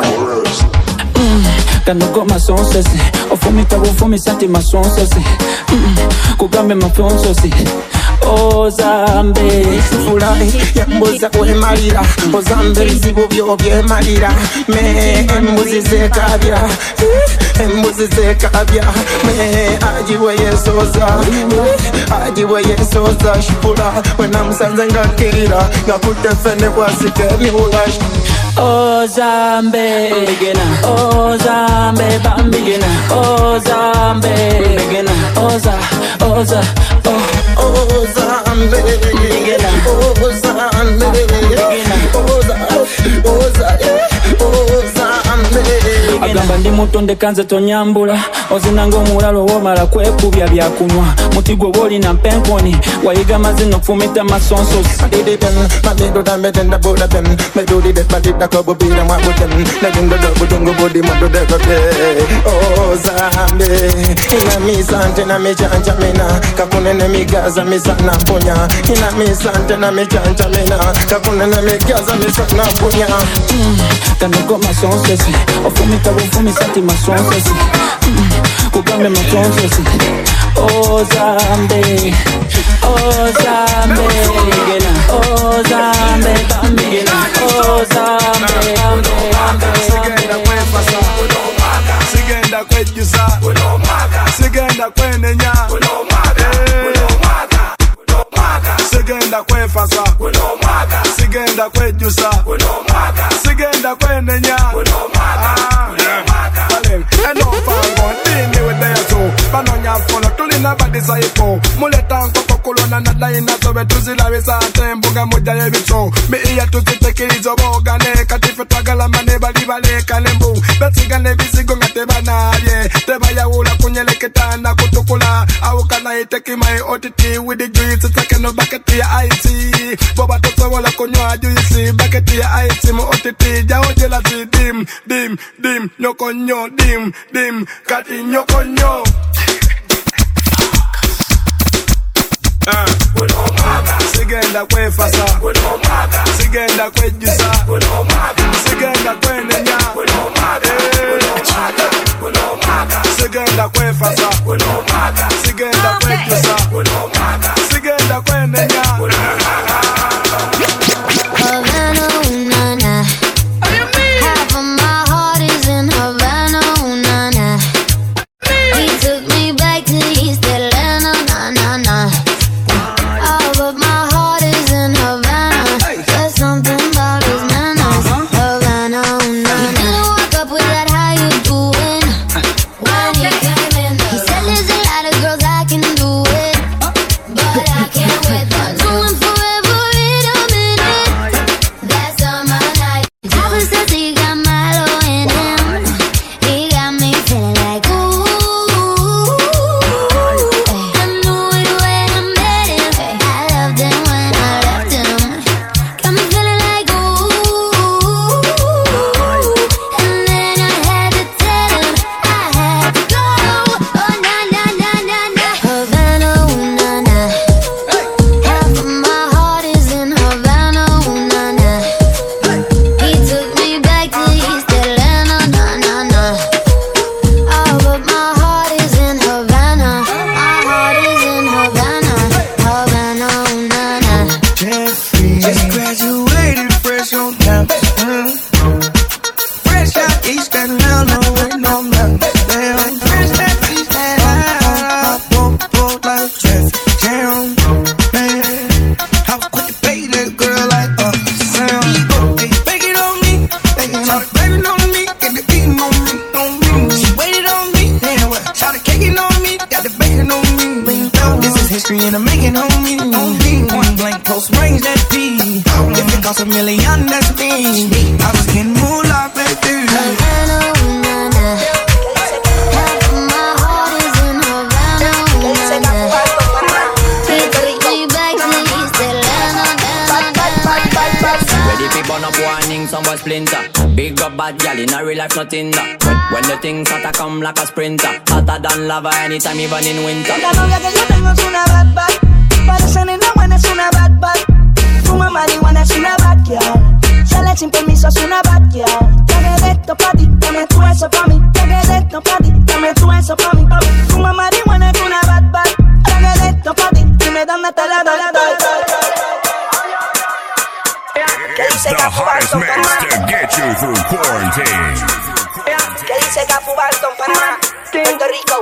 Kano go ma son sesi. O fumi tabu fumi santi ma son sesi. Kugambe ma fon sesi. Oh Zambe, Sifurahi ya mbuza kwe malira. O Zambe bizibu byo bye malira. Me embuzi zekabya, embuzi zekabya. Me ajiwe yesoza, ajiwe yesoza. Shipula when I'm sanza ngakira. Ngakutefene wasike miulash. Oh Zambe, beginner. Oh Zambe, bam beginner. Oh Zambe, beginner. Oh Za, oh Za, oh. Oh Zambe, beginner. Oh Zambe, beginner. Oh Za, oh Za, oh Zambe. Agamba ndi mutonde kanze tonyambula. Ozinanga omulalo womala kwekubya byakunywa. Muti gwe woli na mpenkoni. Wayiga mazino kufumita masonsos. Didi pen, madido dambe tenda boda pen. Medudi det madida kobo bira mwabutem. Najunga dobu dungu bodi madu dekote. Oh Zambe, ina misante na michanja mina. Kakunene migaza misana punya. Ina misante na michanja mina. Kakunene migaza misana punya. Kanogo masonsesi. Ofumi tabu fumi santi masonsesi. Kugambe masonsesi. Oh Zambe, oh Zambe, oh Zambe, bambigena, oh Zambe, Zambe, Sigenda kwefasa, sigenda kwejusa, sigenda kwenenya, sigenda kwefasa, sigenda kwejusa, sigenda kwenenya. Eno fango, dini wedea so, banonya fono, tulina badisa ipo, muleta nkoko kulona na daina sobe tuzila wisa tembuga moja yebicho, mi iya tuzitekilizo bogane, katife tagala mane bali bale kalembu, betigane bisigo ngate banaye, teba ya ula kunyeleketana kutukula, awukana iteki mai otiti, with the juice, takeno baketi ya I T, boba toto wala kunywa juisi, baketi ya I T, mo otiti, jao jela si dim, dim, dim, nyoko nyo, dim, dim, kati nyoko nyo. Uh. Sigenda kwefasa, sigenda kwejusa, sigenda kwenenya, sigenda kwefasa, sigenda kwejusa, sigenda kwenenya. Havana, half of my best. Damn, man, I was quick to pay that girl like a sound. Hey, bake it on me, try to bake it on me, get the beating on me, on me. She waited on me, damn what? Try to cake it on me, got the bacon on me. This is history and I'm making on me, on me. One blank close range, that P. If it costs a million, that's me. I was getting moolah, baby. Burn up warning, some boy splinter. Big up bad gal in a real life, nothing that. When, when the things start to come like a sprinter, hotter than lava anytime, even in winter. La novia que yo tengo es una bad bad. Parece nena buena, es una bad bad. Fuma marihuana, es una bad girl. Sale sin permiso, es una bad girl. Traje de esto pa' ti, dame tú eso pa' mí. Traje de esto pa' ti, dame tú eso pa' mí. Fuma marihuana, es una bad bad. Traje de esto pa' ti, dime dónde te la doy. It's the hottest mix to get you through quarantine. ¿Qué dice Capu Barton, Panamá, Puerto Rico?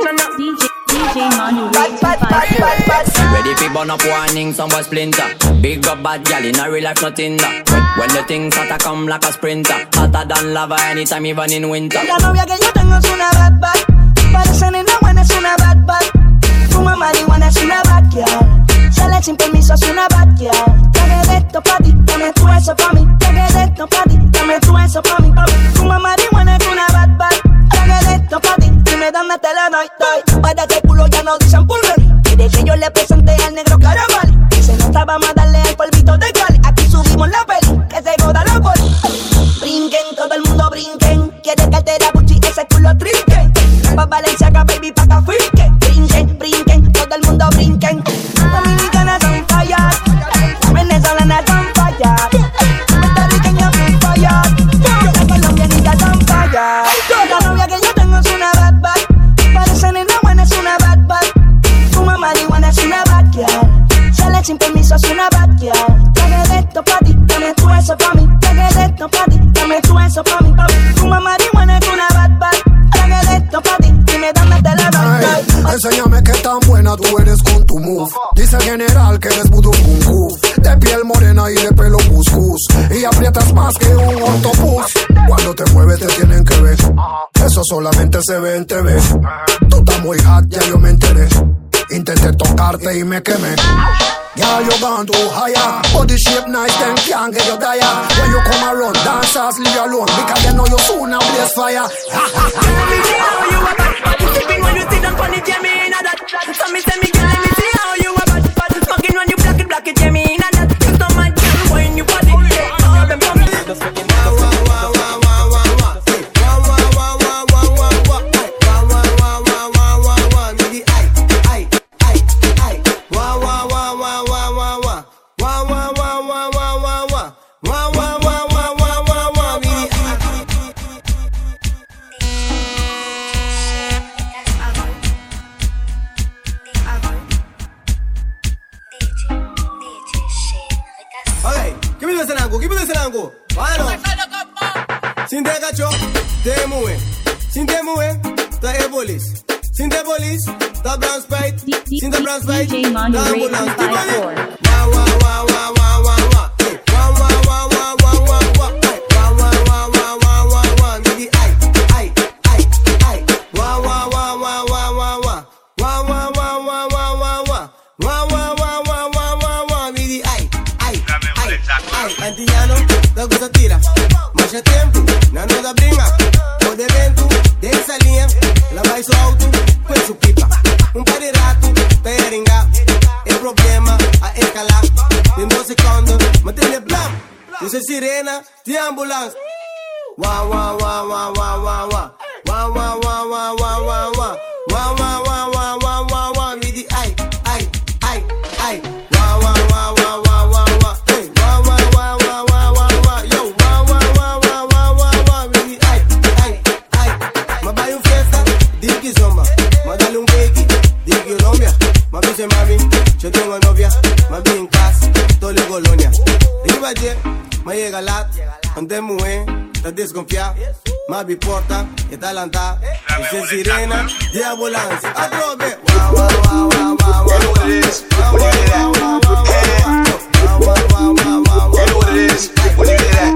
D J, D J Manu, bad, bad, bad, bad, bad. Ready for burn up warning, some boy splinter. Big up bad gal in a real life, nothing that. When, when the things start to come like a sprinter, hotter than lava anytime, even in winter. La novia que yo tengo es una bad bad. Parece nena buena, es una bad bad. Fuma marihuana, es una bad girl. Sale sin permiso, es una bad girl. Traje de esto pa' ti, dame tú eso pa' mí. Traje de esto pa' ti, dame tú eso pa' mí. Fuma marihuana, es una bad bad. Traje de esto pa' ti, dime dónde te la doy, doy. Para que culo ya no dicen pulverí. Quiere que yo le presente al negro caramali. Se nota, vamos a darle el polvito de Cali. Aquí subimos la peli, que se joda la poli. Brinquen, todo el mundo brinquen. Quiere cartera Gucci, ese culo trinquen. Pa' Valenciaga, baby, pa' que friquen. Brinquen, brinquen, todo el mundo brinquen. Dominicanas son fire, venezolanas son fire, puertorriqueñas son fire, las colombianitas son fire. La novia que yo tengo es una bad bad. Parece nena buena, es una bad bad. Fuma marihuana, es una bad girl. Sale sin permiso, es una bad girl. Traje de esto pa' ti, dame tú eso pa' mí. Traje de esto pa' ti, dame tú eso pa' mí. Fuma marihuana, es una bad bad. Traje de esto pa' ti, dime dónde te la doy. Enséñame qué tan buena tú eres con tu move. Dice el general que eres vudú kung fu. De piel morena y de pelo cuscús. Y aprietas más que un octopus. Cuando te mueves te tienen que ver. Eso solamente se ve en T V. Tú estás muy hot, ya yo me enteré. Intenté tocarte y me quemé. Yeah, you gone too higher. Body shape nice, then can't get you tired. When you come around, dancers leave you alone. Because they know you soon a blaze fire. Let me see how you a bad, bad. Sipping when you sit down on it, yeah, me in a that. So me say me girl, let me see how you a bad, bad. Smoking when you black it, black it, yeah, me in a that. You so mad, girl, when you body. All them come. Wow, wow, wow, wow, wow, wow, wow. Wow, wow, wow, wow, wow, wow, wow. Wow, wow, wow, wow, wow, wow, wow. Me the ay, ay, ay, ay. Wow, wow, wow, wow, wow, wow, wow. Wow, wow, wow, wow, wow, wow, wow. Wow, wow, wow, wow, wow, wow, wow. Me the ay. Okay, give me the angle, give me the angle. Bueno. Sin te cacho, te mueve. Sin te mueve, te ebolis. Sin te ebolis, te brown spite. Sin te brown spite, te ambulance. Wow, wow, wow, wow, wow, wow, wow. Wow, wow, wow, wow, wow, wow, wow. Wow, wow, wow, wow, wow, wow, wow. Maybe ay, ay, ay, ay. Wow, wow, wow, wow, wow, wow, wow. Wow, wow, wow, wow, wow, wow, wow. Wow, wow, wow, wow, wow, wow, wow. Maybe ay, ay, ay, ay. Antillano, da cosa tira. Marcha tempo, na nada brinca. O de evento, de salinha. La vai so alto, com su pipa. Um par de rato, te ringa. El problema a escalar. En dos segundos, mantém blam. Dice sirena, de ambulância. Wow, wow, wow, wow, wow, wow, wow. Wow, wow, wow, wow, wow, wow, wow. Wow, wow, wow, wow, wow, wow, wow. Me di ay, ay, ay, ay. Wow, wow, wow, wow, wow, wow, wow. Hey, wow, wow, wow, wow, wow, wow, wow. Yo, wow, wow, wow, wow, wow, wow, wow. Me di ay, ay, ay. Ma vai un fiesta, di que zomba. Ma dale un cake, di que Colombia. Ma dice mami, yo tengo novia. Ma vi en casa, todo en Colonia. Riba je, ma llega lat, ante mujer, estás desconfiado. más biporta, e talanta, e se sirena, de ambulancia. A drobe, wow, wow, wow, wow, wow, wow, wow, wow, wow, wow, wow, wow, wow, wow, wow, wow, wow. You know what it is when you hear that.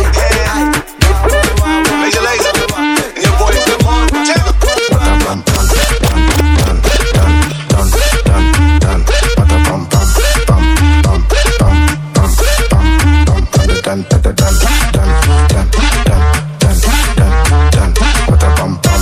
Laser, laser, and your boy is the one. Dun, dun, dun, dun, dun, dun, dun, pam, pam, pam, pam, pam, pam, pam, pam, dun, dun, dun, dun, dun, dun, dun, dun, pam, pam,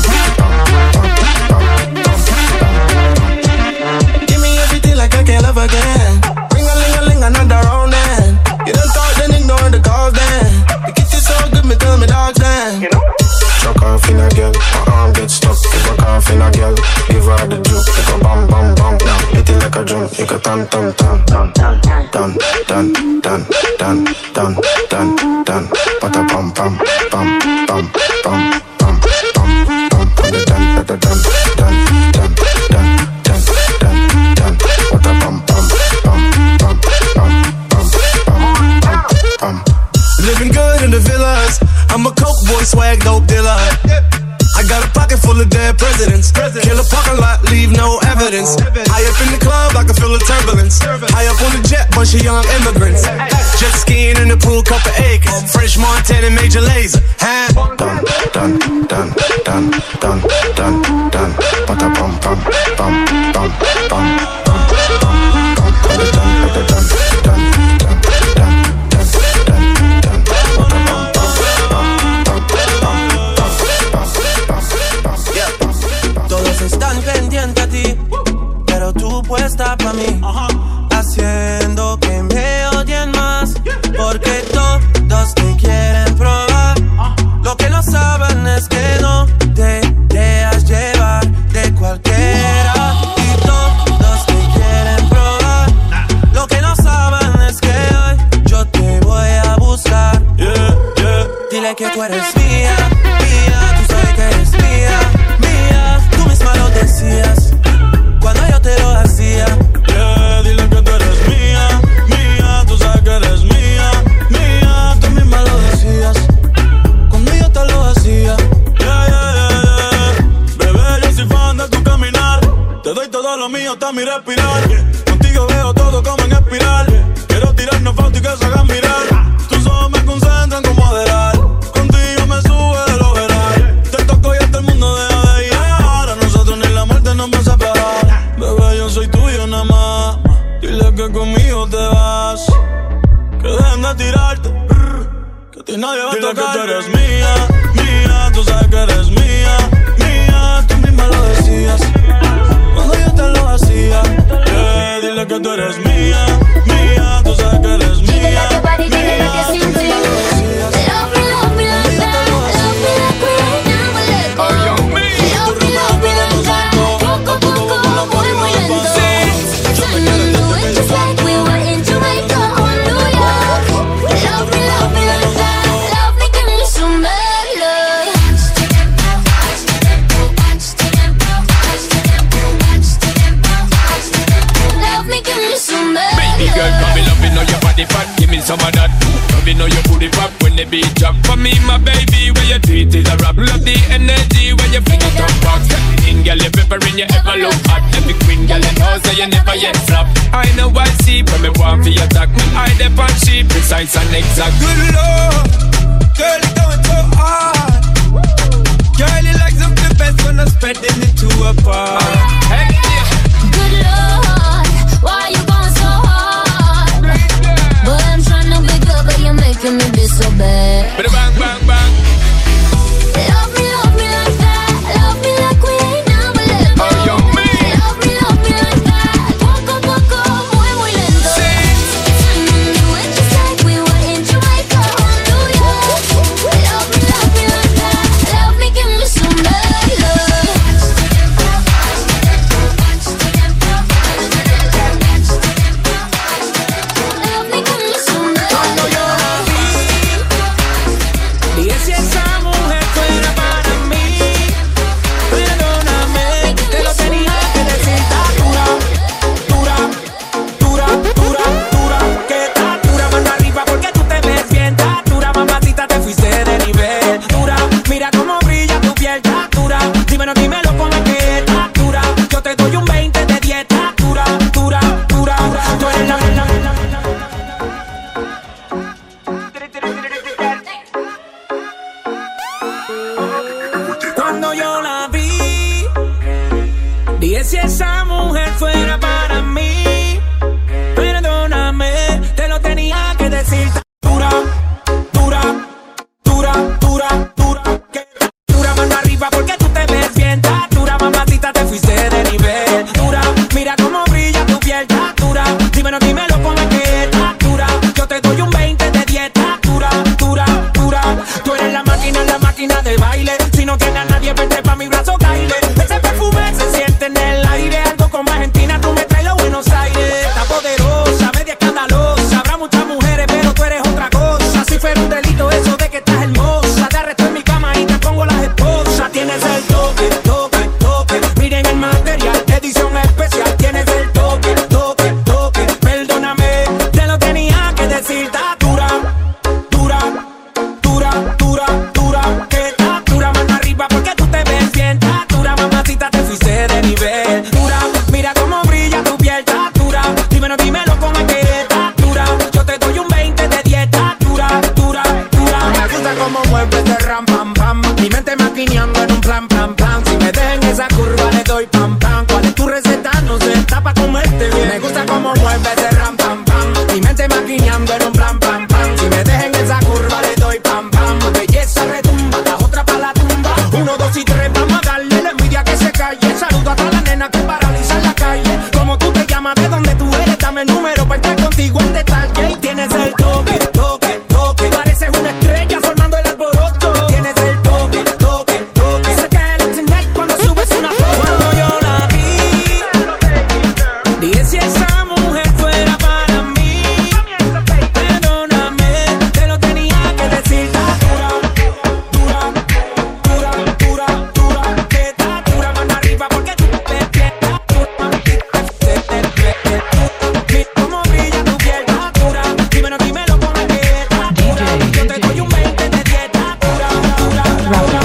pam. Give me everything like I can't love again. Ring a ling a ling another round then. You don't talk then ignore the calls then. The kiss you so good me tell me dogs then. You know. Chuck off in a girl, my arm gets stuck. Fuck off in a girl, give her the juke. You go bam bam bam, now hit it like a drum. You go tan tan tan tan tan tan tan tan tan tan tan tan. Pata pam pam pam pam pam pam pam pam. Pata tan pata tan tan tan tan tan tan tan. Pata pam pam pam pam pam pam pam pam. Living good in the villas. I'm a coke boy, swag dope dealer. I got a pocket full of dead presidents. Kill a parking lot, leave no evidence. High up in the club, I can feel the turbulence. High up on the jet, bunch of young immigrants. Jet skiing in the pool, couple acres. French Montana, Major Lazer. Dun, dun, dun, dun, dun, dun, dun. Pata pum pum pum pum pum pum pum pum. Dun, dun, dun, dun, dun, dun. Todos están pendientes a ti, pero tú puesta pa' mí, haciendo que me odien más, porque todos te quieren probar. Lo que no saben es que no te dejas llevar de cualquiera, y todos te quieren probar. Lo que no saben es que hoy yo te voy a buscar. Yeah, yeah. Dile que tú eres mía, mía, tú sabes que eres mía, mía. Tú misma lo decías cuando yo te lo hacía. Yeah, dile que tú eres mía, mía, tú sabes que eres mía, mía. Tú misma lo decías cuando yo te lo hacía. Yeah, yeah, yeah, yeah. Bebé, yo soy fan de tu caminar. Te doy todo lo mío hasta mi respirar. Contigo veo todo como en espiral. Quiero tirarnos fotos y que se hagan mirar. Tus ojos me concentran como adelar. Contigo me sube de lo veral. Te toco y hasta el mundo deja de llegar. A nosotros ni la muerte nos va a separar. Bebé, yo soy tuyo nada más. Dile que conmigo te vas. Que dejen de tirarte. Que a ti nadie va a tocar. Dile que tú eres mía, mía. Tú sabes que eres mía, mía. Tú misma lo decías cuando yo te lo hacía. Yeah, dile que tú eres mía, mía. Tú sabes que eres mía. Give me some of that. Love you know your booty pop when the beat drop. For me, my baby, where your tweet is a rap. Love the energy when you fling it up back. In girl, you peppering, you ever look hot. Every queen girl, you know, so you never yet flop. I know I see when me want for your attack. Me eye the punch, she precise and exact. Good lord, girl, it's going so hard. Girl, you like up the best when I'm spreading it to a bar. Hey, yeah. Good lord, why you going so hard? But I'm trying to pick up, but you're making me be so bad. Bang, bang, bang. Love me, love me like that. Love me like we ain't never let go. Oh, yo, me. Love me, love me like that. Poco, poco, muy, muy lento. Time to do it just like we were in Jamaica or New York. Love me, love me like that. Love me, give me some bad love. como mueve ese ram pam pam. Mi mente maquineando en un plan pam pam. Si me dejen esa curva le doy pam pam. Belleza retumba, la otra pa' la tumba. Uno, dos y tres, vamos a darle la envidia que se calle. Saludo a todas las nenas que paralizan la calle. Como tú te llamas, de dónde tú eres, dame el número para estar contigo en detalle. Y tienes el toque, toque, toque. Pareces una estrella formando el alboroto. Tienes el toque, toque, toque. Se cae el internet cuando subes una foto. Cuando yo la vi, dije si esa mujer fuera para mí. Perdóname, te lo tenía que decir. Dura, dura, dura, dura, dura. Que está dura, mano arriba porque tú te pierdas. Como brilla tu piel, dura. Dímelo, dímelo con la que está dura. Yo te doy un veinte de dieta. Dura, dura, dura.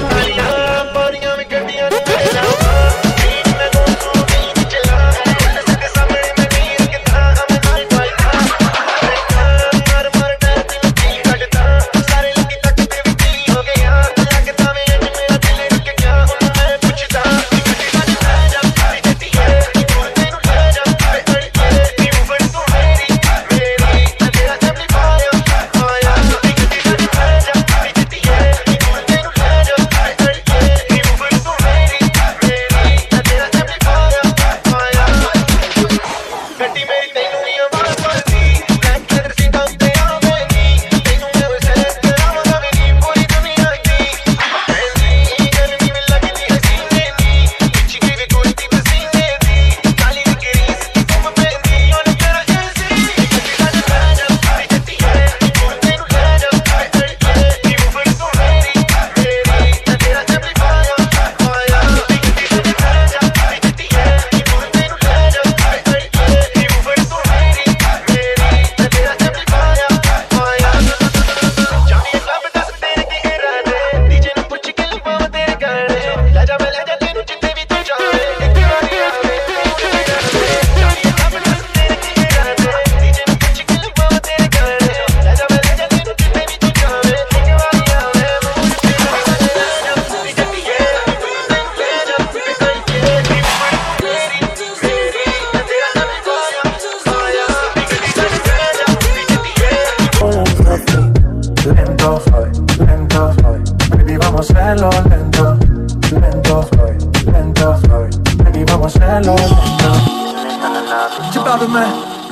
Lento soy, lento soy, baby vamos a hacerlo lento. Lento soy, lento soy, baby vamos a hacerlo lento. Chipábeme,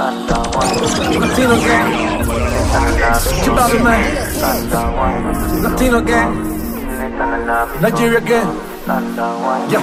Latino gang. Chipábeme, Latino gang. Nigeria gang. Yeah.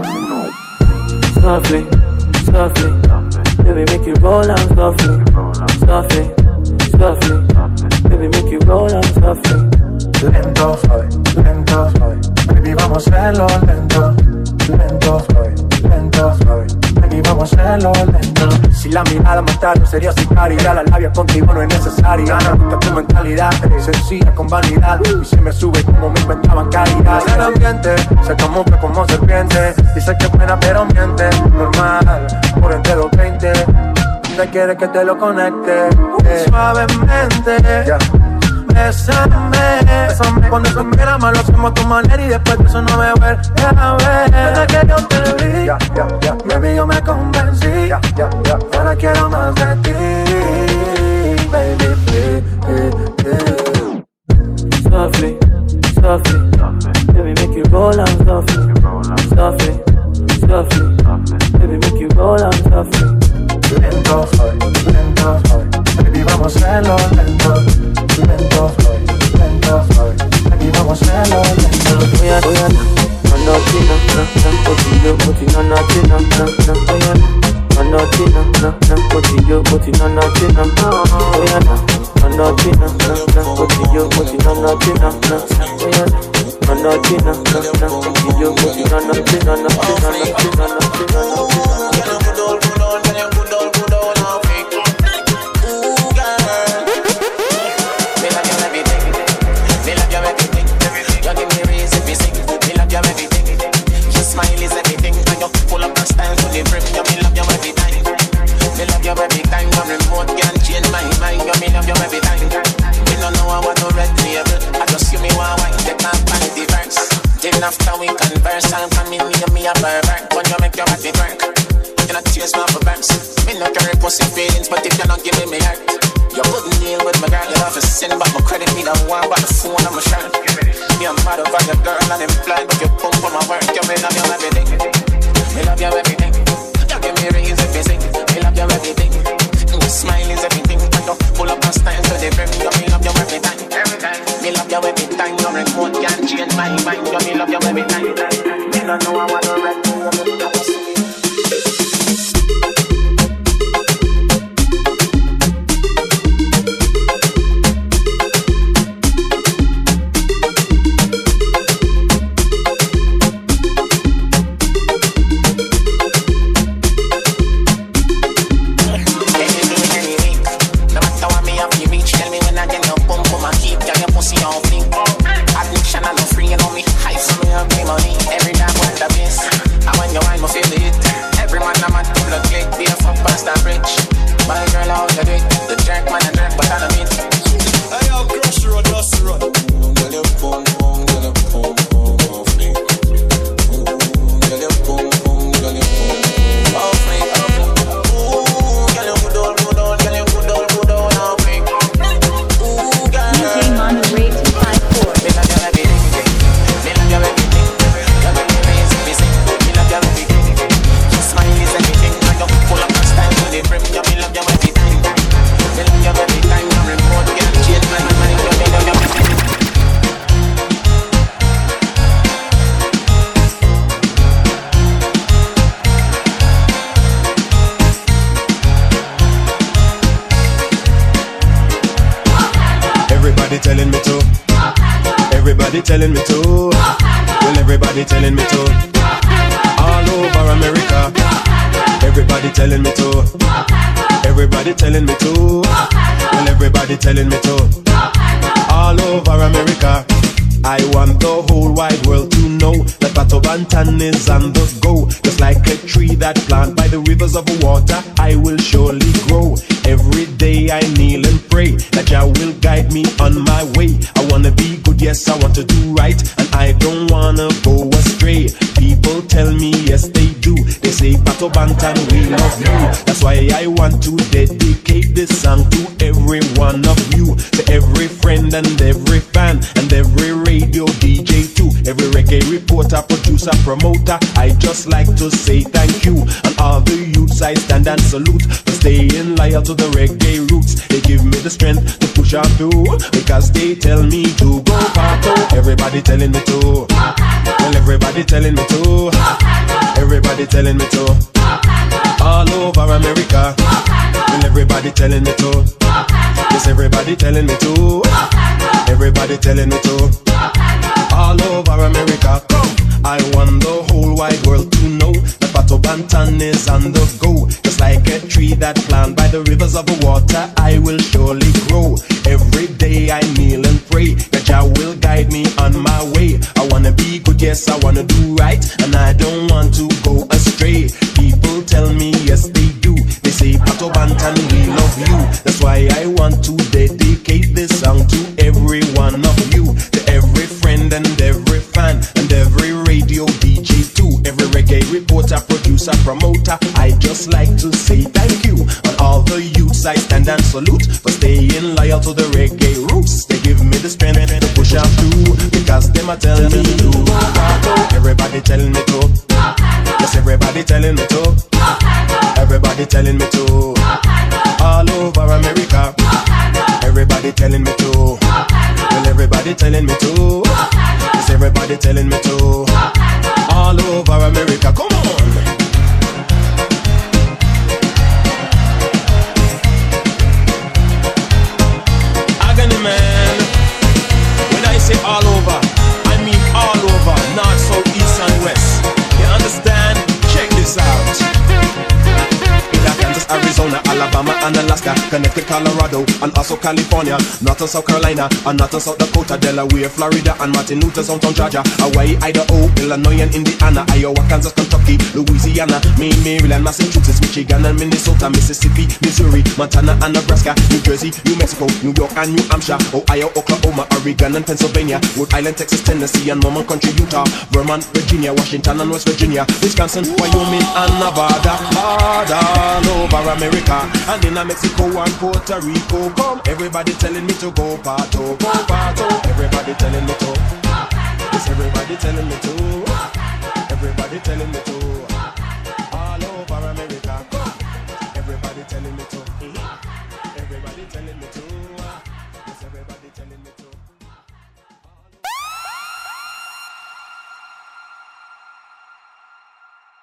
Softly, softly, baby make you roll on softly, softly, softly, baby make you roll on softly. Lento soy, lento soy, baby vamos a hacerlo lento. Lento soy, lento soy, baby vamos a hacerlo lento. Si la mirada matar no sería sicaria, la labia contigo no es necesaria. Me gusta tu mentalidad, eres sencilla con vanidad y se me sube como mi cuenta bancaria. El ambiente se camufla como serpiente, dice que es buena pero miente. Normal, por entre dos veinte, te quiere que te lo conecte eh. Suavemente, yeah. Bésame, bésame. Cuando se mira mal lo hacemos a tu manera y después de eso no me vuelve a ver. Desde que yo te vi, yeah, yeah, yeah. Baby yo me convencí, yeah, yeah, yeah. Ahora quiero más de ti, baby, please, please. Softly, softly, baby make you roll on softly, softly, softly, baby make you roll on softly. Lento soy, lento soy, baby vamos a hacerlo lento. Lento soy, lento soy, baby vamos a hacerlo lento. Oya, oya, no, no, no, no, no, cotillo, cotillo, no, no, no, no, oya, no, no, no, no, no, cotillo, cotillo, no, no, no, oya, no, no, no, no, no, cotillo, cotillo, no, no, no, oya, no, no, no, no, no, cotillo, cotillo, no, no, no, no, no, no, no, no. After we converse, I'm coming near me a pervert. When you make your body work, you not chase my for back. dance. Me not carry pussy feelings, but if you not give me me heart, you couldn't deal with my girl. You have to send back my credit, me don't want back the phone on my shirt. Me I'm mad over your girl and I'm blind, but you pump on my work. You me love you everything. Me love you everything. You give me rings everything. Me love you everything. Your smile is everything. And you pull up my style to the brim. You me love you every time. Me love you every time. Your remote can't change my mind. You me love you every time. Me don't know I wanna wreck you. telling me to. Everybody telling me to. Well, everybody telling me to. All over America. Everybody telling me to. Everybody telling me to. Well, everybody telling me to. All over America. I want the whole wide world to know that Pato Bantan is on the go. Just like a tree that planted by the rivers of water, I will surely grow. Every day I kneel and pray that Jah will guide me on my way. I wanna be good, yes, I want to do right, and I don't wanna go astray. People tell me, yes, they do. They say, Pato Bantan, we love you. That's why I want to dedicate this song to every one of you, to every friend and every fan and every radio D J too, every reggae reporter, producer, promoter. I just like to say thank you. And all the youths I stand and salute for staying loyal to the reggae roots. They give me the strength to push on through, because they tell me to go Pato. Everybody telling me to. Well, everybody telling me to. Everybody telling me to. All over America. Well, everybody telling me to. Yes, everybody telling me to. Everybody telling me to. All over America, come. I want the whole wide world to know that Pato Bantan is on the go. Just like a tree that planted by the rivers of the water, I will surely grow. Every day I kneel and pray that Jah will guide me on my way. I wanna be good, yes, I wanna do right, and I don't want to go astray. People tell me, yes, they do. They say, Pato Bantan, we love you. That's why I want to dedicate this song to every one of you, to every friend and every fan and every radio D J too, every reggae reporter, producer, promoter. I just like to say thank you. On all the youths I stand and salute for staying loyal to the reggae roots. They give me the strength to push on through, because them a tell me to go Pato. Everybody telling me to. Yes, everybody telling me to. Everybody telling me to. All over America. Everybody telling me to. Well, everybody telling me to. Yes, everybody telling me to. All over America, come on. Agony man. When I say all over, I mean all over, north, south, east and west. You understand? Check this out. If I can just Arizona, Alabama, and Alaska, Connecticut, Colorado, and also California, North and South Carolina, and North and South Dakota, Delaware, Florida, and Martin Luther, Downtown Georgia, Hawaii, Idaho, Illinois, and Indiana, Iowa, Kansas, Kentucky, Louisiana, Maine, Maryland, Massachusetts, Michigan, and Minnesota, Mississippi, Missouri, Montana, and Nebraska, New Jersey, New Mexico, New York, and New Hampshire, Ohio, Oklahoma, Oregon, and Pennsylvania, Rhode Island, Texas, Tennessee, and Mormon Country, Utah, Vermont, Virginia, Washington, and West Virginia, Wisconsin, Wyoming, and Nevada, hard all over America, and in Mexico and Puerto Rico. Come, everybody telling me to go parto, go parto. Everybody telling me to, yes, everybody telling me to.